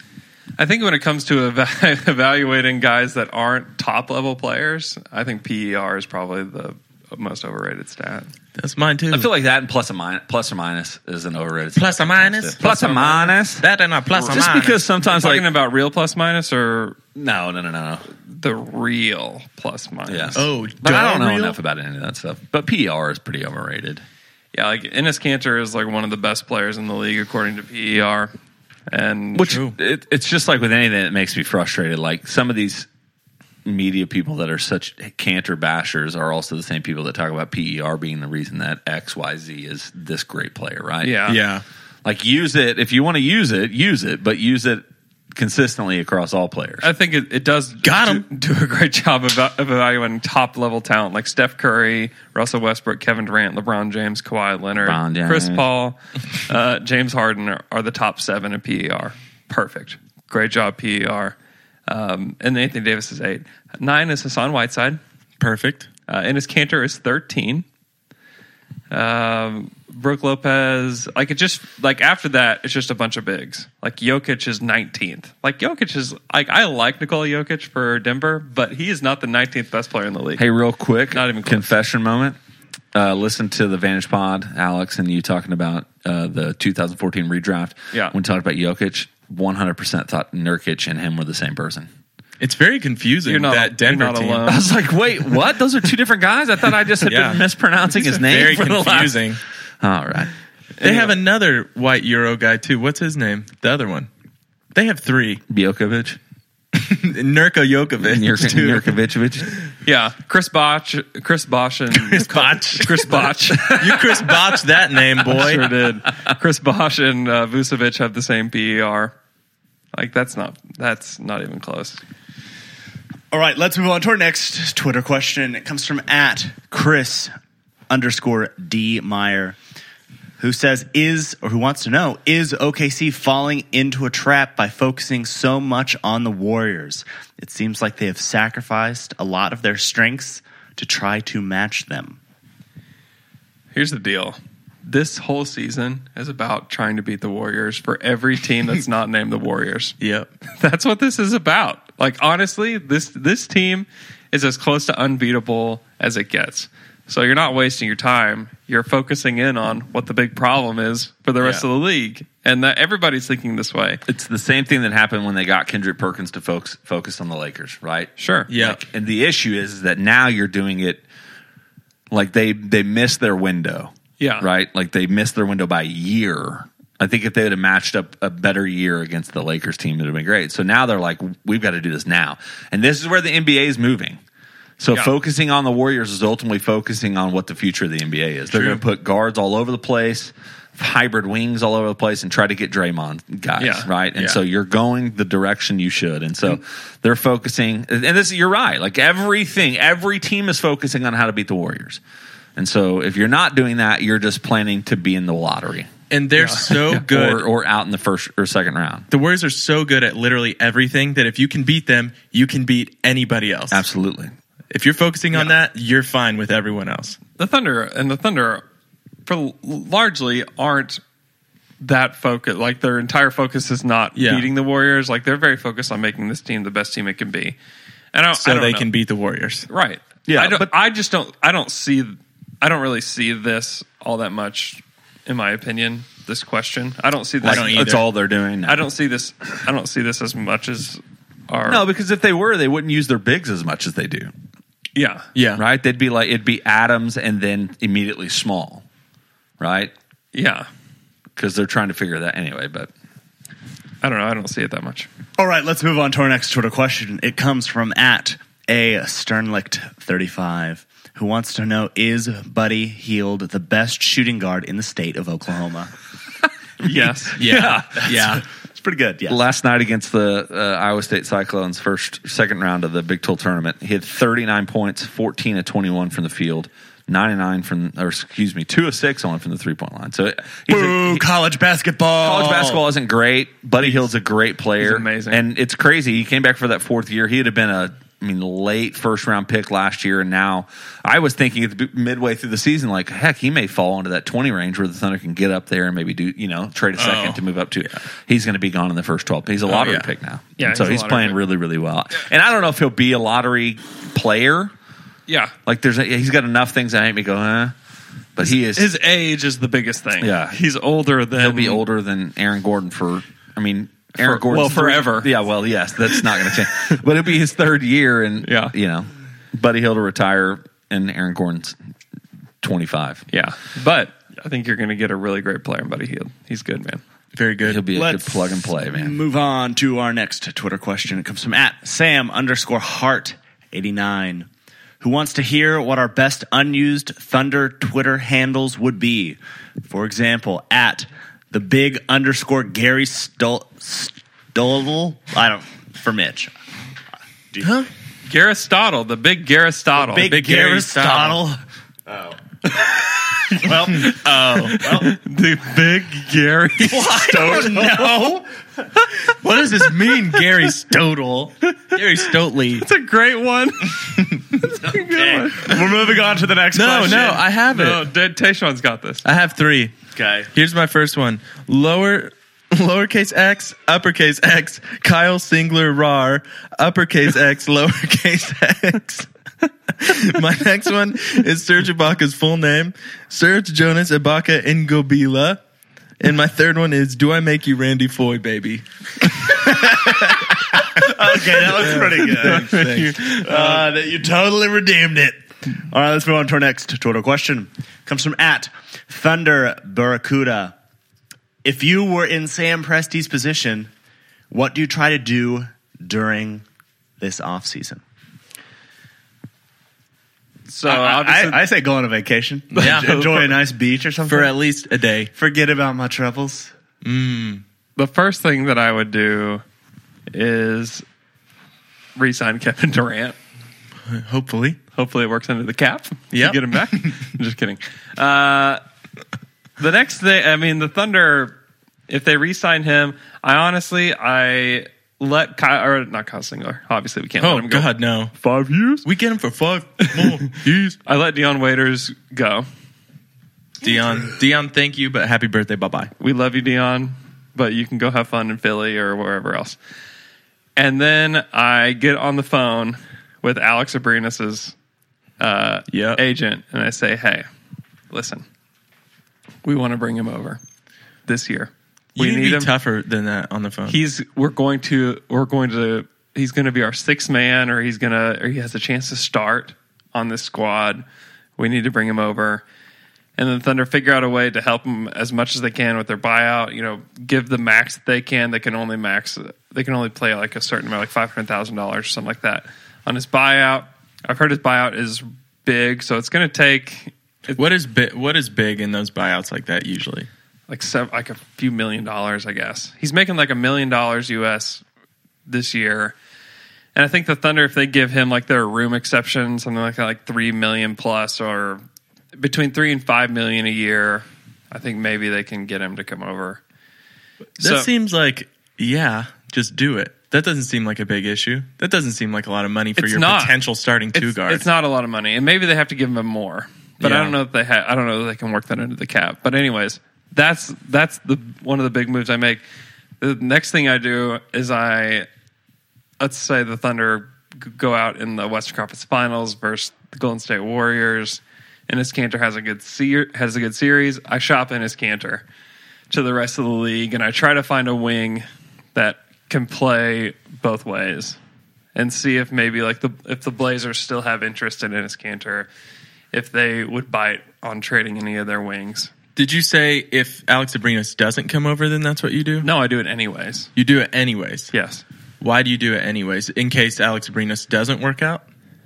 I think when it comes to evaluating guys that aren't top-level players, I think PER is probably the most overrated stat. That's mine, too. I feel like that and plus or minus is an overrated plus stat. Or minus? Plus or minus? That and not plus or minus. Just because sometimes, talking about real plus-minus or... No. The real plus-minus. Yes. Oh, but I don't know enough about any of that stuff. But PER is pretty overrated. Yeah, like Enes Kanter is like one of the best players in the league according to PER. And it's just like with anything that makes me frustrated. Like, some of these media people that are such Kanter bashers are also the same people that talk about PER being the reason that XYZ is this great player, right? Yeah. Like, use it. If you want to use it, but use it consistently across all players. I think it does do a great job of evaluating top-level talent like Steph Curry, Russell Westbrook, Kevin Durant, LeBron James, Kawhi Leonard, Chris Paul, James Harden are the top 7 in PER. Perfect. Great job, PER. And Anthony Davis is 8. 9 is Hassan Whiteside. Perfect. Enes Kanter is 13. Brook Lopez, like, it just, like, after that, it's just a bunch of bigs. Like, Jokic is 19th. Like, Jokic is, like, I like Nikola Jokic for Denver, but he is not the 19th best player in the league. Hey, real quick, not even close. Confession moment. listened to the Vantage Pod, Alex, and you talking about the 2014 redraft. Yeah. When talking about Jokic, 100% thought Nurkic and him were the same person. It's very confusing. You're not- that Denver you're not team. alone. I was like, wait, what? Those are two different guys? I thought I just had Yeah. been mispronouncing his name. Very for the last- confusing. All right. They have another white Euro guy too. What's his name? The other one. They have 3. Bjokovic. Nurko Jokovic. Nurkovic. Yeah, Chris Bosh and Chris Bosh. Chris Bosh. You Chris Bosh that name, boy. Sure did. Chris Bosh and Vucevic have the same PER. Like that's not even close. All right, let's move on to our next Twitter question. It comes from @Chris_D Meyer, who says, who wants to know, is OKC falling into a trap by focusing so much on the Warriors? It seems like they have sacrificed a lot of their strengths to try to match them. Here's the deal. This whole season is about trying to beat the Warriors for every team that's not named the Warriors. Yep. That's what this is about. Like, honestly, this team is as close to unbeatable as it gets. So you're not wasting your time. You're focusing in on what the big problem is for the rest of the league. And that everybody's thinking this way. It's the same thing that happened when they got Kendrick Perkins to focus on the Lakers, right? Sure. Yeah. And the issue is that now you're doing it like they missed their window. Yeah. Right? Like they missed their window by a year. I think if they would have matched up a better year against the Lakers team, it would have been great. So now they're like, we've got to do this now. And this is where the NBA is moving. So focusing on the Warriors is ultimately focusing on what the future of the NBA is. They're going to put guards all over the place, hybrid wings all over the place, and try to get Draymond guys, right? And so you're going the direction you should. And so they're focusing, and this you're right. Like every team is focusing on how to beat the Warriors. And so if you're not doing that, you're just planning to be in the lottery. And they're so good. Or out in the first or second round. The Warriors are so good at literally everything that if you can beat them, you can beat anybody else. Absolutely. If you're focusing on that, you're fine with everyone else. The Thunder for largely aren't that focused. Like their entire focus is not beating the Warriors. Like they're very focused on making this team the best team it can be. And I don't know. Can beat the Warriors. Right. Yeah, I don't really see this all that much, in my opinion, this question. I don't see this. That's all they're doing now. I don't see this as much as our. No, because if they were, they wouldn't use their bigs as much as they do. Yeah. Yeah. Right? It'd be Adams and then immediately Small. Right? Yeah. because they're trying to figure that anyway. But I don't know. I don't see it that much. all right, let's move on to our next Twitter question. It comes from @Sternlicht35, who wants to know, is Buddy Hield the best shooting guard in the state of Oklahoma? Yes. Yeah. It's pretty good. Yeah. Last night against the Iowa State Cyclones, second round of the Big 12 tournament, he had 39 points, 14 of 21 from the field, 2 of 6 on from the 3-point line. So College basketball. College basketball isn't great. Buddy Hield's a great player. He's amazing. And it's crazy. He came back for that fourth year. He'd have been late first-round pick last year, and now I was thinking midway through the season, like, heck, he may fall into that 20 range where the Thunder can get up there and maybe trade a second to move up to. Yeah. He's going to be gone in the first 12. He's a lottery pick now. Yeah, so he's playing really, really well. And I don't know if he'll be a lottery player. Yeah. Like, he's got enough things that make me go, But he is. His age is the biggest thing. Yeah. He's older than. He'll be older than Aaron Gordon Aaron Gordon's forever. Yeah, well, yes, that's not going to change. But it'll be his third year, and Buddy Hield will retire, and Aaron Gordon's 25. Yeah, but I think you're going to get a really great player in Buddy Hield. He's good, man. Very good. He'll be a good plug and play, man. Move on to our next Twitter question. It comes from @Sam_Hart89, who wants to hear what our best unused Thunder Twitter handles would be. For example, @TheBig_Gary Stodel. For Mitch. Aristotle, the big Aristotle. Big Aristotle. Oh. Well, the big Gary. No. What does this mean, Gary Stodel? Gary Stotley. It's a great one. Okay. We're moving on to the next question. No, I have it. No, Tayshawn's got this. I have 3. Okay. Here's my first one. Lowercase x, uppercase x, Kyle Singler rar, uppercase x, lowercase x. My next one is Serge Ibaka's full name, Serge Jonas Ibaka Ngobila. And my third one is, do I make you Randy Foy, baby? Okay, that was pretty good. Thanks. You totally redeemed it. All right, let's move on to our next Twitter question. Comes from @Thunder Barracuda. If you were in Sam Presti's position, what do you try to do during this offseason? So I say go on a vacation. Yeah. Enjoy a nice beach or something. For at least a day. Forget about my troubles. the first thing that I would do is re-sign Kevin Durant. Hopefully. Hopefully it works under the cap. Yep. To get him back. Just kidding. The next thing, I mean, the Thunder, if they re-sign him, I let Kyle Singler. Obviously, we can't let him go. Oh, God, no. 5 years? We get him for 5 more years. I let Dion Waiters go. Dion, thank you, but happy birthday. Bye-bye. We love you, Dion, but you can go have fun in Philly or wherever else. And then I get on the phone with Alex Abrinas' agent, and I say, hey, listen, we want to bring him over this year. We need to him be tougher than that on the phone. He's going to be our sixth man, or he has a chance to start on this squad. We need to bring him over. And then Thunder figure out a way to help him as much as they can with their buyout. You know, give the max that they can. They can only play like a certain amount, like $500,000 or something like that on his buyout. I've heard his buyout is big, so it's going to take. What is big in those buyouts like that usually? Like a few $1 million, I guess. He's making like $1 million US this year. And I think the Thunder, if they give him like their room exception, something like that, like $3 million plus, or between $3 and $5 million a year, I think maybe they can get him to come over. That seems like, just do it. That doesn't seem like a big issue. That doesn't seem like a lot of money for your potential starting two guard. It's not a lot of money, and maybe they have to give him more. But I don't know if I don't know that they can work that into the cap. But anyways, that's one of the big moves I make. The next thing I do is let's say the Thunder go out in the Western Conference Finals versus the Golden State Warriors, and Enes Kanter has a good series. I shop Enes Kanter to the rest of the league, and I try to find a wing that can play both ways, and see if maybe if the Blazers still have interest in Enes Kanter, if they would bite on trading any of their wings. Did you say if Alex Abrinas doesn't come over, then that's what you do? No, I do it anyways. You do it anyways? Yes. Why do you do it anyways? In case Alex Abrinas doesn't work out?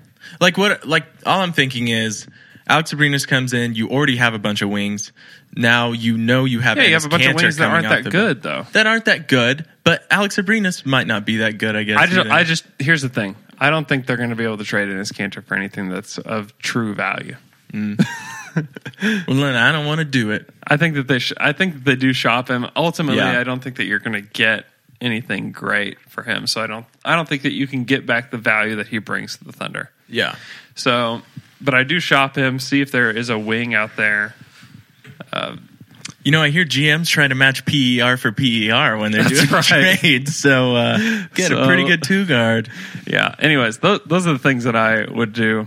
All I'm thinking is Alex Abrinas comes in, you already have a bunch of wings. Now you have you have a bunch of wings that aren't that good, though. That aren't that good, but Alex Abrinas might not be that good, I guess. Here's the thing. I don't think they're going to be able to trade Enes Kanter for anything that's of true value. Well, then I don't want to do it. I think that I think they do shop him. Ultimately, Yeah. I don't think that you're going to get anything great for him. So I don't think that you can get back the value that he brings to the Thunder. Yeah. So, but I do shop him, see if there is a wing out there. I hear GMs trying to match PER for PER when they're doing trades. So get a pretty good two guard. Yeah. Anyways, those are the things that I would do.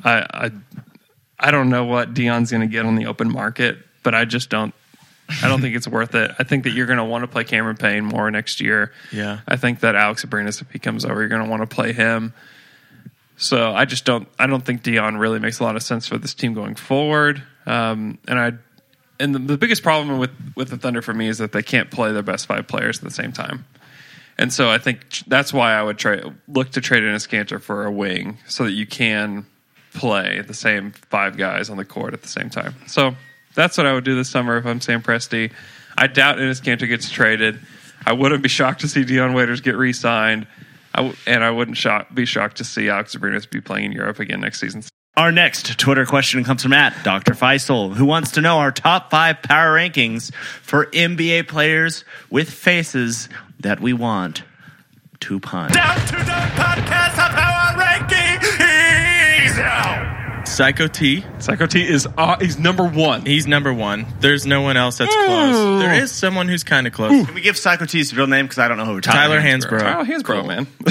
I don't know what Dion's going to get on the open market, but I just don't. I don't think it's worth it. I think that you're going to want to play Cameron Payne more next year. Yeah. I think that Alex Abrinas, if he comes over, you're going to want to play him. So I don't think Dion really makes a lot of sense for this team going forward. And the biggest problem with the Thunder for me is that they can't play their best 5 players at the same time. And so I think that's why I would look to trade Enes Kanter for a wing so that you can play the same 5 guys on the court at the same time. So that's what I would do this summer if I'm Sam Presti. I doubt Enes Kanter gets traded. I wouldn't be shocked to see Dion Waiters get re-signed. And I wouldn't be shocked to see Alex Abrinas be playing in Europe again next season. Our next Twitter question comes from Dr. Faisal, who wants to know our top 5 power rankings for NBA players with faces that we want to punch. Down to Dunk Podcast, a power ranking. He's out. Psycho T. Psycho T is he's number 1. He's number 1. There's no one else that's close. There is someone who's kind of close. Can we give Psycho T his real name? Because I don't know who we're talking Tyler about. Hansbrough. Tyler Hansbrough, man.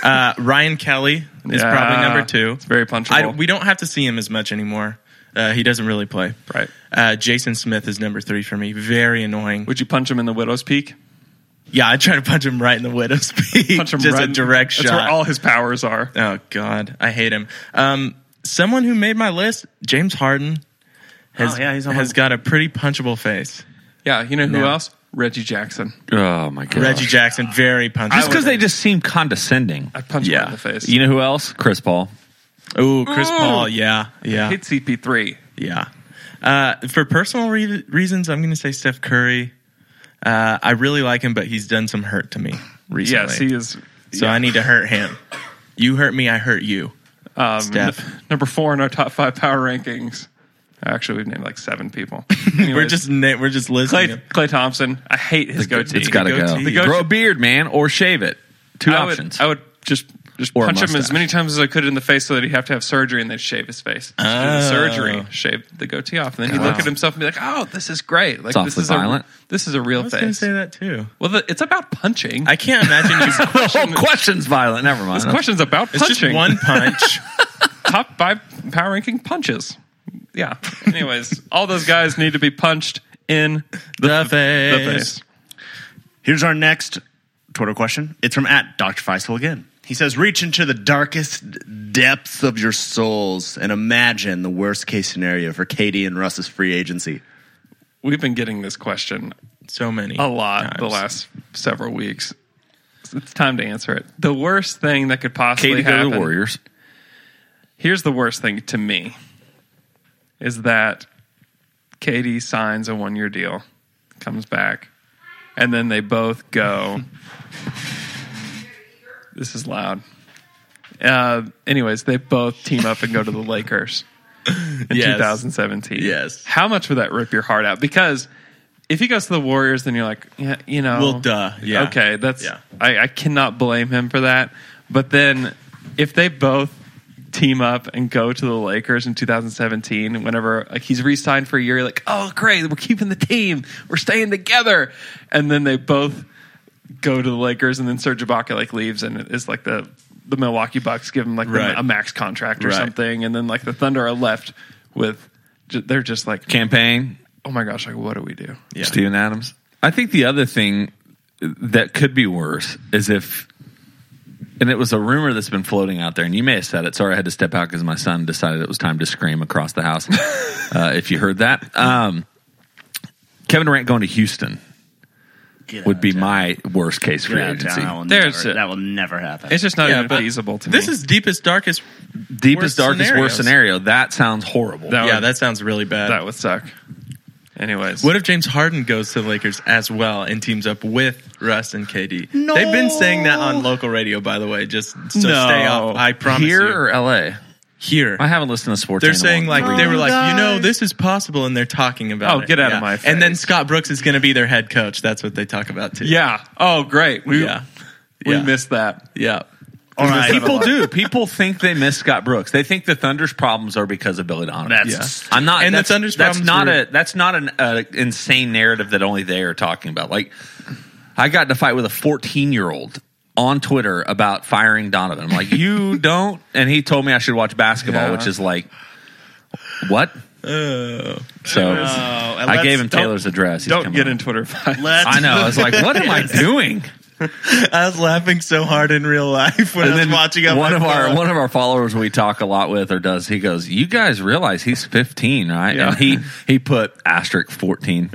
Ryan Kelly is probably number 2. It's very punchable. We don't have to see him as much anymore. He doesn't really play. Right. Jason Smith is number 3 for me. Very annoying. Would you punch him in the Widow's Peak? Yeah, I'd try to punch him right in the widow's peak. Punch him Just right a direct shot. That's where all his powers are. Oh, God. I hate him. Someone who made my list, James Harden, has got a pretty punchable face. Yeah, you know who No. else? Reggie Jackson. Oh my god. Reggie Jackson, very punchable. Just because they just seem condescending. I'd punch him in the face. You know who else? Chris Paul. Ooh, Chris Paul, yeah. Hit CP3. Yeah. For personal reasons, I'm going to say Steph Curry. I really like him, but he's done some hurt to me recently. Yes, he is. So I need to hurt him. You hurt me, I hurt you. Steph. Number 4 in our top 5 power rankings. Actually, we've named like 7 people. we're just listing them. Clay Thompson. I hate his goatee. It's got to go. goatee. Grow a beard, man, or shave it. Two options. I would just Or a punch him as mustache. many times as I could in the face so that he'd have to have surgery and they'd shave his face. Just do the surgery, shave the goatee off, and then he'd look at himself and be like, "Oh, this is great! Like It's this is awfully violent. This is a real I was going to face." say that too. Well, it's about punching. I can't imagine you. Question's violent. Never mind. This question's about It's punching. just one punch. Top 5 power ranking punches. Yeah. Anyways, all those guys need to be punched in the the face. face. Here's our next Twitter question. It's from @Dr. Feisel again. He says, reach into the darkest depths of your souls and imagine the worst case scenario for KD and Russ's free agency. We've been getting this question So many. a lot times. the last several weeks. It's time to answer it. The worst thing that could possibly Katie go to happen. the Warriors. Here's the worst thing to me is that KD signs a 1-year deal, comes back, and then they both go. This is loud. Anyways, they both team up and go to the Lakers in Yes. 2017. Yes. How much would that rip your heart out? Because if he goes to the Warriors, then you're like, yeah, you know. Well, duh. Yeah. Okay, that's. Yeah. I cannot blame him for that. But then if they both team up and go to the Lakers in 2017, whenever like he's re-signed for a year, you're like, oh, great, we're keeping the team. We're staying together. And then they both go to the Lakers, and then Serge Ibaka like leaves, and it's like the Milwaukee Bucks give him like Right. a max contract or Right. something, and then like the Thunder are left with they're just like, Campaign. oh my gosh, like what do we do? Yeah. Steven Adams. I think the other thing that could be worse is if, and it was a rumor that's been floating out there, and you may have said it. Sorry, I had to step out because my son decided it was time to scream across the house. If you heard that, Kevin Durant going to Houston would be my worst case free agency. That will never happen. It's just not Yeah, even but feasible to me. This is deepest, darkest. Deepest, darkest, scenarios. worst scenario. That sounds horrible. That sounds really bad. that would suck. Anyways, What if James Harden goes to the Lakers as well and teams up with Russ and KD? No. They've been saying that on local radio, by the way. Just so No. stay off. I promise Here you. or LA? Here. I haven't listened to sports. They're Animal. saying like No, they were like, guys. this is possible, and they're talking about it. get out of my face. And then Scott Brooks is going to be their head coach. That's what they talk about too. yeah. Oh, great. We Yeah. missed that. Yeah. All right. People do. People think they miss Scott Brooks. They think the Thunder's problems are because of Billy Donovan. That's I'm not. And the that's, Thunder's that's problems not were- that's not an insane narrative that only they are talking about. Like, I got in a fight with a 14-year-old on Twitter about firing Donovan. I'm like, you don't, and he told me I should watch basketball, Yeah. which is like, what? So I gave him Taylor's address. He's Don't coming get on. in Twitter fights. I know. I was like, what am I doing? I was laughing so hard in real life when I was watching up one of our followers we talk a lot with or does, he goes, you guys realize he's 15, right? Yeah. And he put asterisk 14.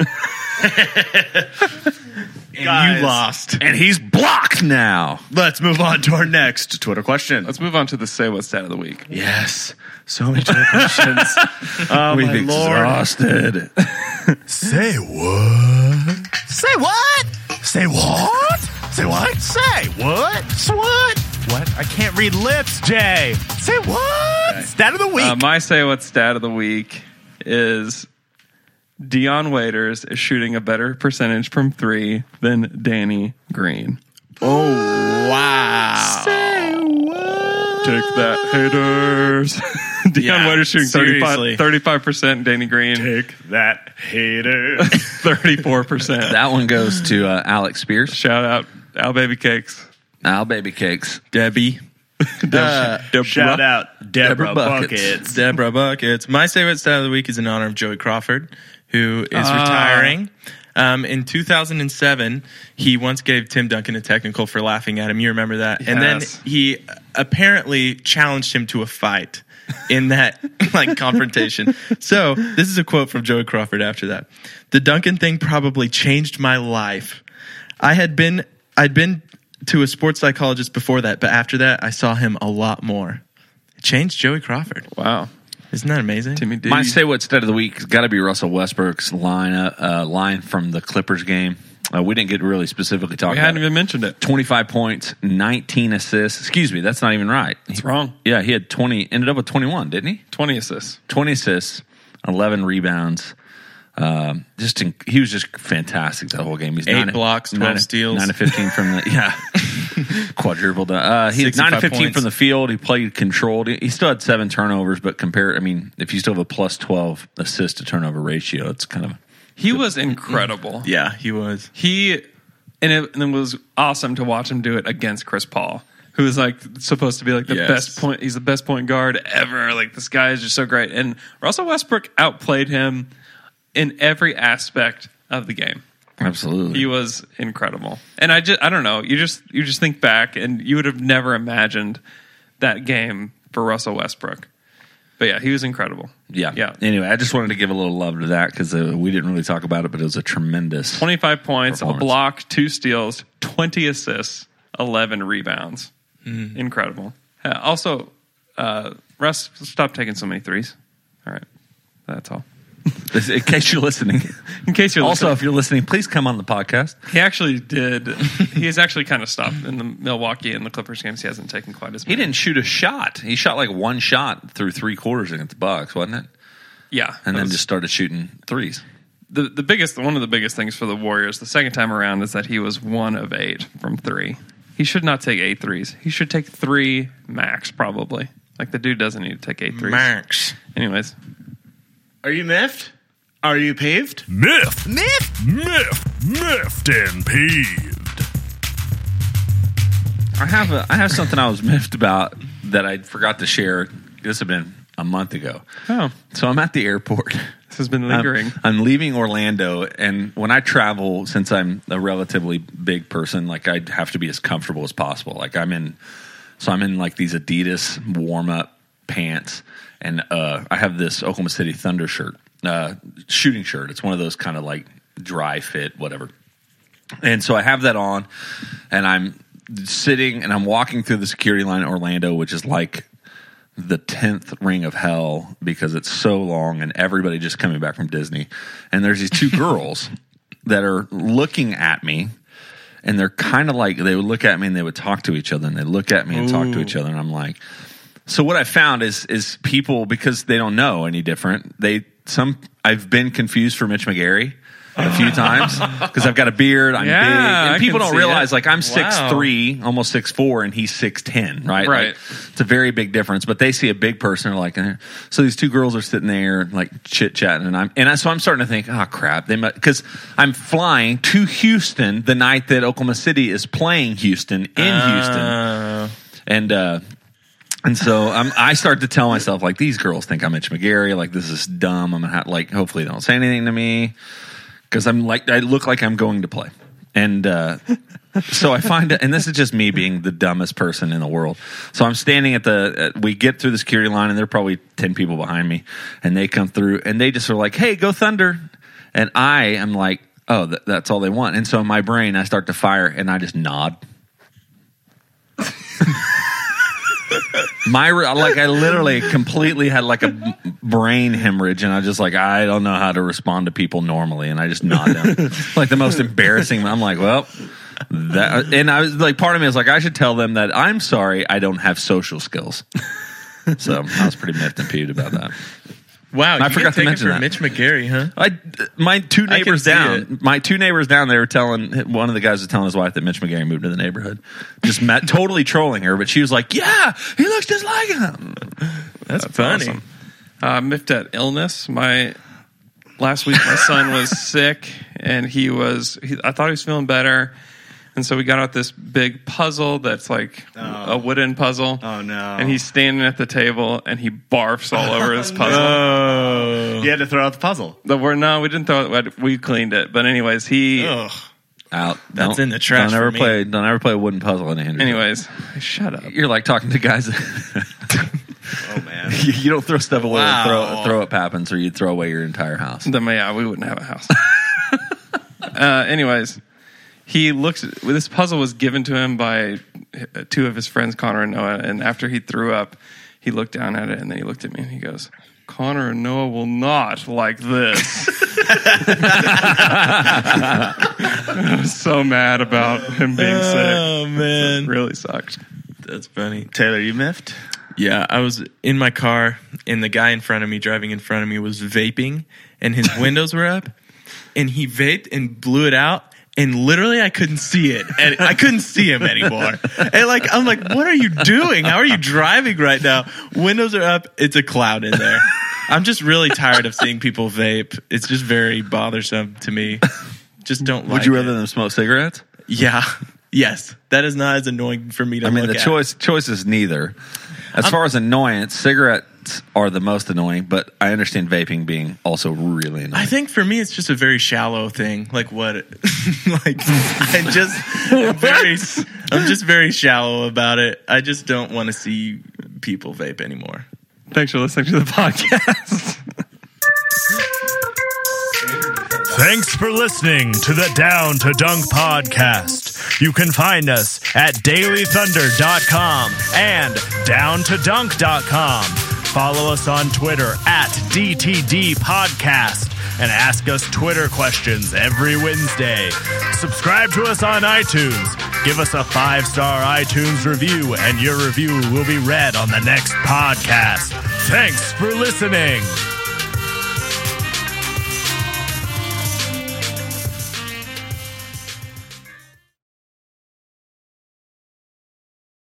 Guys. You lost. And he's blocked now. Let's move on to our next Twitter question. Let's move on to the Say What Stat of the Week. Yes. So many Twitter questions. Oh, We've my Lord. exhausted. Say what? Say what? Say what? Say what? Say what? Say what? What? I can't read lips, Jay. Say what? Stat of the week. My Say What Stat of the Week is Dion Waiters is shooting a better percentage from 3 than Danny Green. Wow. Take that, haters. Dion Yeah, Waiters shooting seriously. 35%, Danny Green Take that, hater. 34%. That one goes to Alex Spears. Shout out Al Baby Cakes. Al Baby Cakes. Debbie. Shout out Deborah Buckets. Buckets. Deborah Buckets. My favorite stat of the week is in honor of Joey Crawford, who is retiring. In 2007, he once gave Tim Duncan a technical for laughing at him. You remember that? And then Yes. he apparently challenged him to a fight in that confrontation. So this is a quote from Joey Crawford after that. The Duncan thing probably changed my life. I'd been to a sports psychologist before that, but after that, I saw him a lot more. It changed Joey Crawford. Wow. Isn't that amazing? Timmy D. My say what stat of the week has got to be Russell Westbrook's line from the Clippers game. We didn't get really specifically we talking about hadn't it. even mentioned it. 25 points, 19 assists. Excuse me, that's not even right. It's wrong. Yeah, he had 20, ended up with 21, didn't he? 20 assists. 20 assists, 11 rebounds. He was just fantastic that whole game. He's 8 blocks, 12 steals. 9 to 15 from the quadrupled. He had 9 to 65 15 points. from the field. He played controlled. He still had 7 turnovers, but if you still have a plus 12 assist to turnover ratio, it's kind of He was incredible. Yeah, he was. And it was awesome to watch him do it against Chris Paul, who is supposed to be the Yes. best point. He's the best point guard ever. This guy is just so great. And Russell Westbrook outplayed him in every aspect of the game. absolutely. He was incredible. And I don't know. You just think back, and you would have never imagined that game for Russell Westbrook. But yeah, he was incredible. Yeah. Anyway, I just wanted to give a little love to that because we didn't really talk about it, but it was a tremendous 25 points, a performance. block, 2 steals, 20 assists, 11 rebounds. Incredible. Also, Russ, stop taking so many threes. All right. That's all. In case you're listening. In case you're Also, listening. if you're listening, please come on the podcast. He actually did. He has actually kind of stopped in the Milwaukee and the Clippers games. He hasn't taken quite as many. He didn't shoot a shot. He shot one shot through 3 quarters against the Bucks, wasn't it? Yeah. And that then was- just started shooting threes. one of the biggest things for the Warriors the second time around is that he was 1 of 8 from 3. He should not take 8 threes. He should take 3 max, probably. The dude doesn't need to take 8 threes. Max. Anyways, Are you miffed? Are you peeved? Miffed and peeved. I have something I was miffed about that I forgot to share. This had been a month ago. oh, So I'm at the airport. this has been lingering. I'm leaving Orlando, and when I travel, since I'm a relatively big person, I have to be as comfortable as possible. I'm in these Adidas warm up pants, and I have this Oklahoma City Thunder shirt, shooting shirt. It's one of those kind of dry fit, whatever. And so I have that on, and I'm sitting and I'm walking through the security line in Orlando, which is the 10th ring of hell because it's so long and everybody just coming back from Disney. And there's these 2 girls that are looking at me, and they're kind of they would look at me and they would talk to each other, and they look at me and talk to each other. And I'm like, so what I found is people, because they don't know any different, I've been confused for Mitch McGarry a few times because I've got a beard, I'm Yeah, big, I and people can don't see realize it. I'm 6'3", almost 6'4", and he's 6'10", right? Right. It's a very big difference, but they see a big person and so these 2 girls are sitting there chit chatting, so I'm starting to think, oh crap, they might, because I'm flying to Houston the night that Oklahoma City is playing Houston in Houston, and so I start to tell myself these girls think I'm Mitch McGarry, this is dumb. I'm gonna have, hopefully they don't say anything to me because I look like I'm going to play, and so I find it, and this is just me being the dumbest person in the world. So I'm standing we get through the security line, and there are probably 10 people behind me, and they come through, and they just are like, "Hey, go Thunder," and I am like, "Oh, that's all they want," and so in my brain I start to fire, and I just nod. I literally completely had a brain hemorrhage, and I just I don't know how to respond to people normally, and I just nod them. The most embarrassing. I'm like, well, and I was part of me was I should tell them that I'm sorry I don't have social skills. So I was pretty miffed and peeved about that. Wow, I you forgot get to taken mention for that. Mitch McGarry, huh? My 2 neighbors see down. it. My 2 neighbors down. They were telling one of the guys was telling his wife that Mitch McGarry moved to the neighborhood. Just totally trolling her, but she was like, "Yeah, he looks just like him." That's funny. Awesome. Miffed at illness. Last week my son was sick, and I thought he was feeling better. And And so we got out this big puzzle that's like a wooden puzzle. Oh, no. And he's standing at the table and he barfs all over his puzzle. Oh. You had to throw out the puzzle. We didn't throw it. We cleaned it. But anyways, Ugh. Out. That's in the trash Don't ever for me. play. Don't ever play a wooden puzzle in a Henry. anyways, shut up. You're like talking to guys. Oh, man. You don't throw stuff away Wow. and throw up happens, or you'd throw away your entire house. Then, yeah, we wouldn't have a house. Anyways, this puzzle was given to him by two of his friends, Connor and Noah. And after he threw up, he looked down at it and then he looked at me and he goes, Connor and Noah will not like this. I was so mad about him being sick. Oh, man. It really sucked. That's funny. Taylor, you miffed? Yeah, I was in my car, and the guy in front of me, driving in front of me, was vaping, and his windows were up, and he vaped and blew it out, and literally I couldn't see it, and I couldn't see him anymore. And I'm like, what are you doing? How are you driving right now? Windows are up, it's a cloud in there. I'm just really tired of seeing people vape. It's just very bothersome to me. Just don't like Would you it. rather them smoke cigarettes? Yeah. Yes. That is not as annoying for me to I mean, look the at. choice is neither. As far as annoyance, cigarettes are the most annoying, but I understand vaping being also really annoying. I think for me, it's just a very shallow thing. Like what? Like I'm just very shallow about it. I just don't want to see people vape anymore. Thanks for listening to the podcast. Thanks for listening to the Down to Dunk podcast. You can find us at dailythunder.com and downtodunk.com. Follow us on Twitter at DTD Podcast and ask us Twitter questions every Wednesday. Subscribe to us on iTunes. Give us a 5-star iTunes review, and your review will be read on the next podcast. Thanks for listening.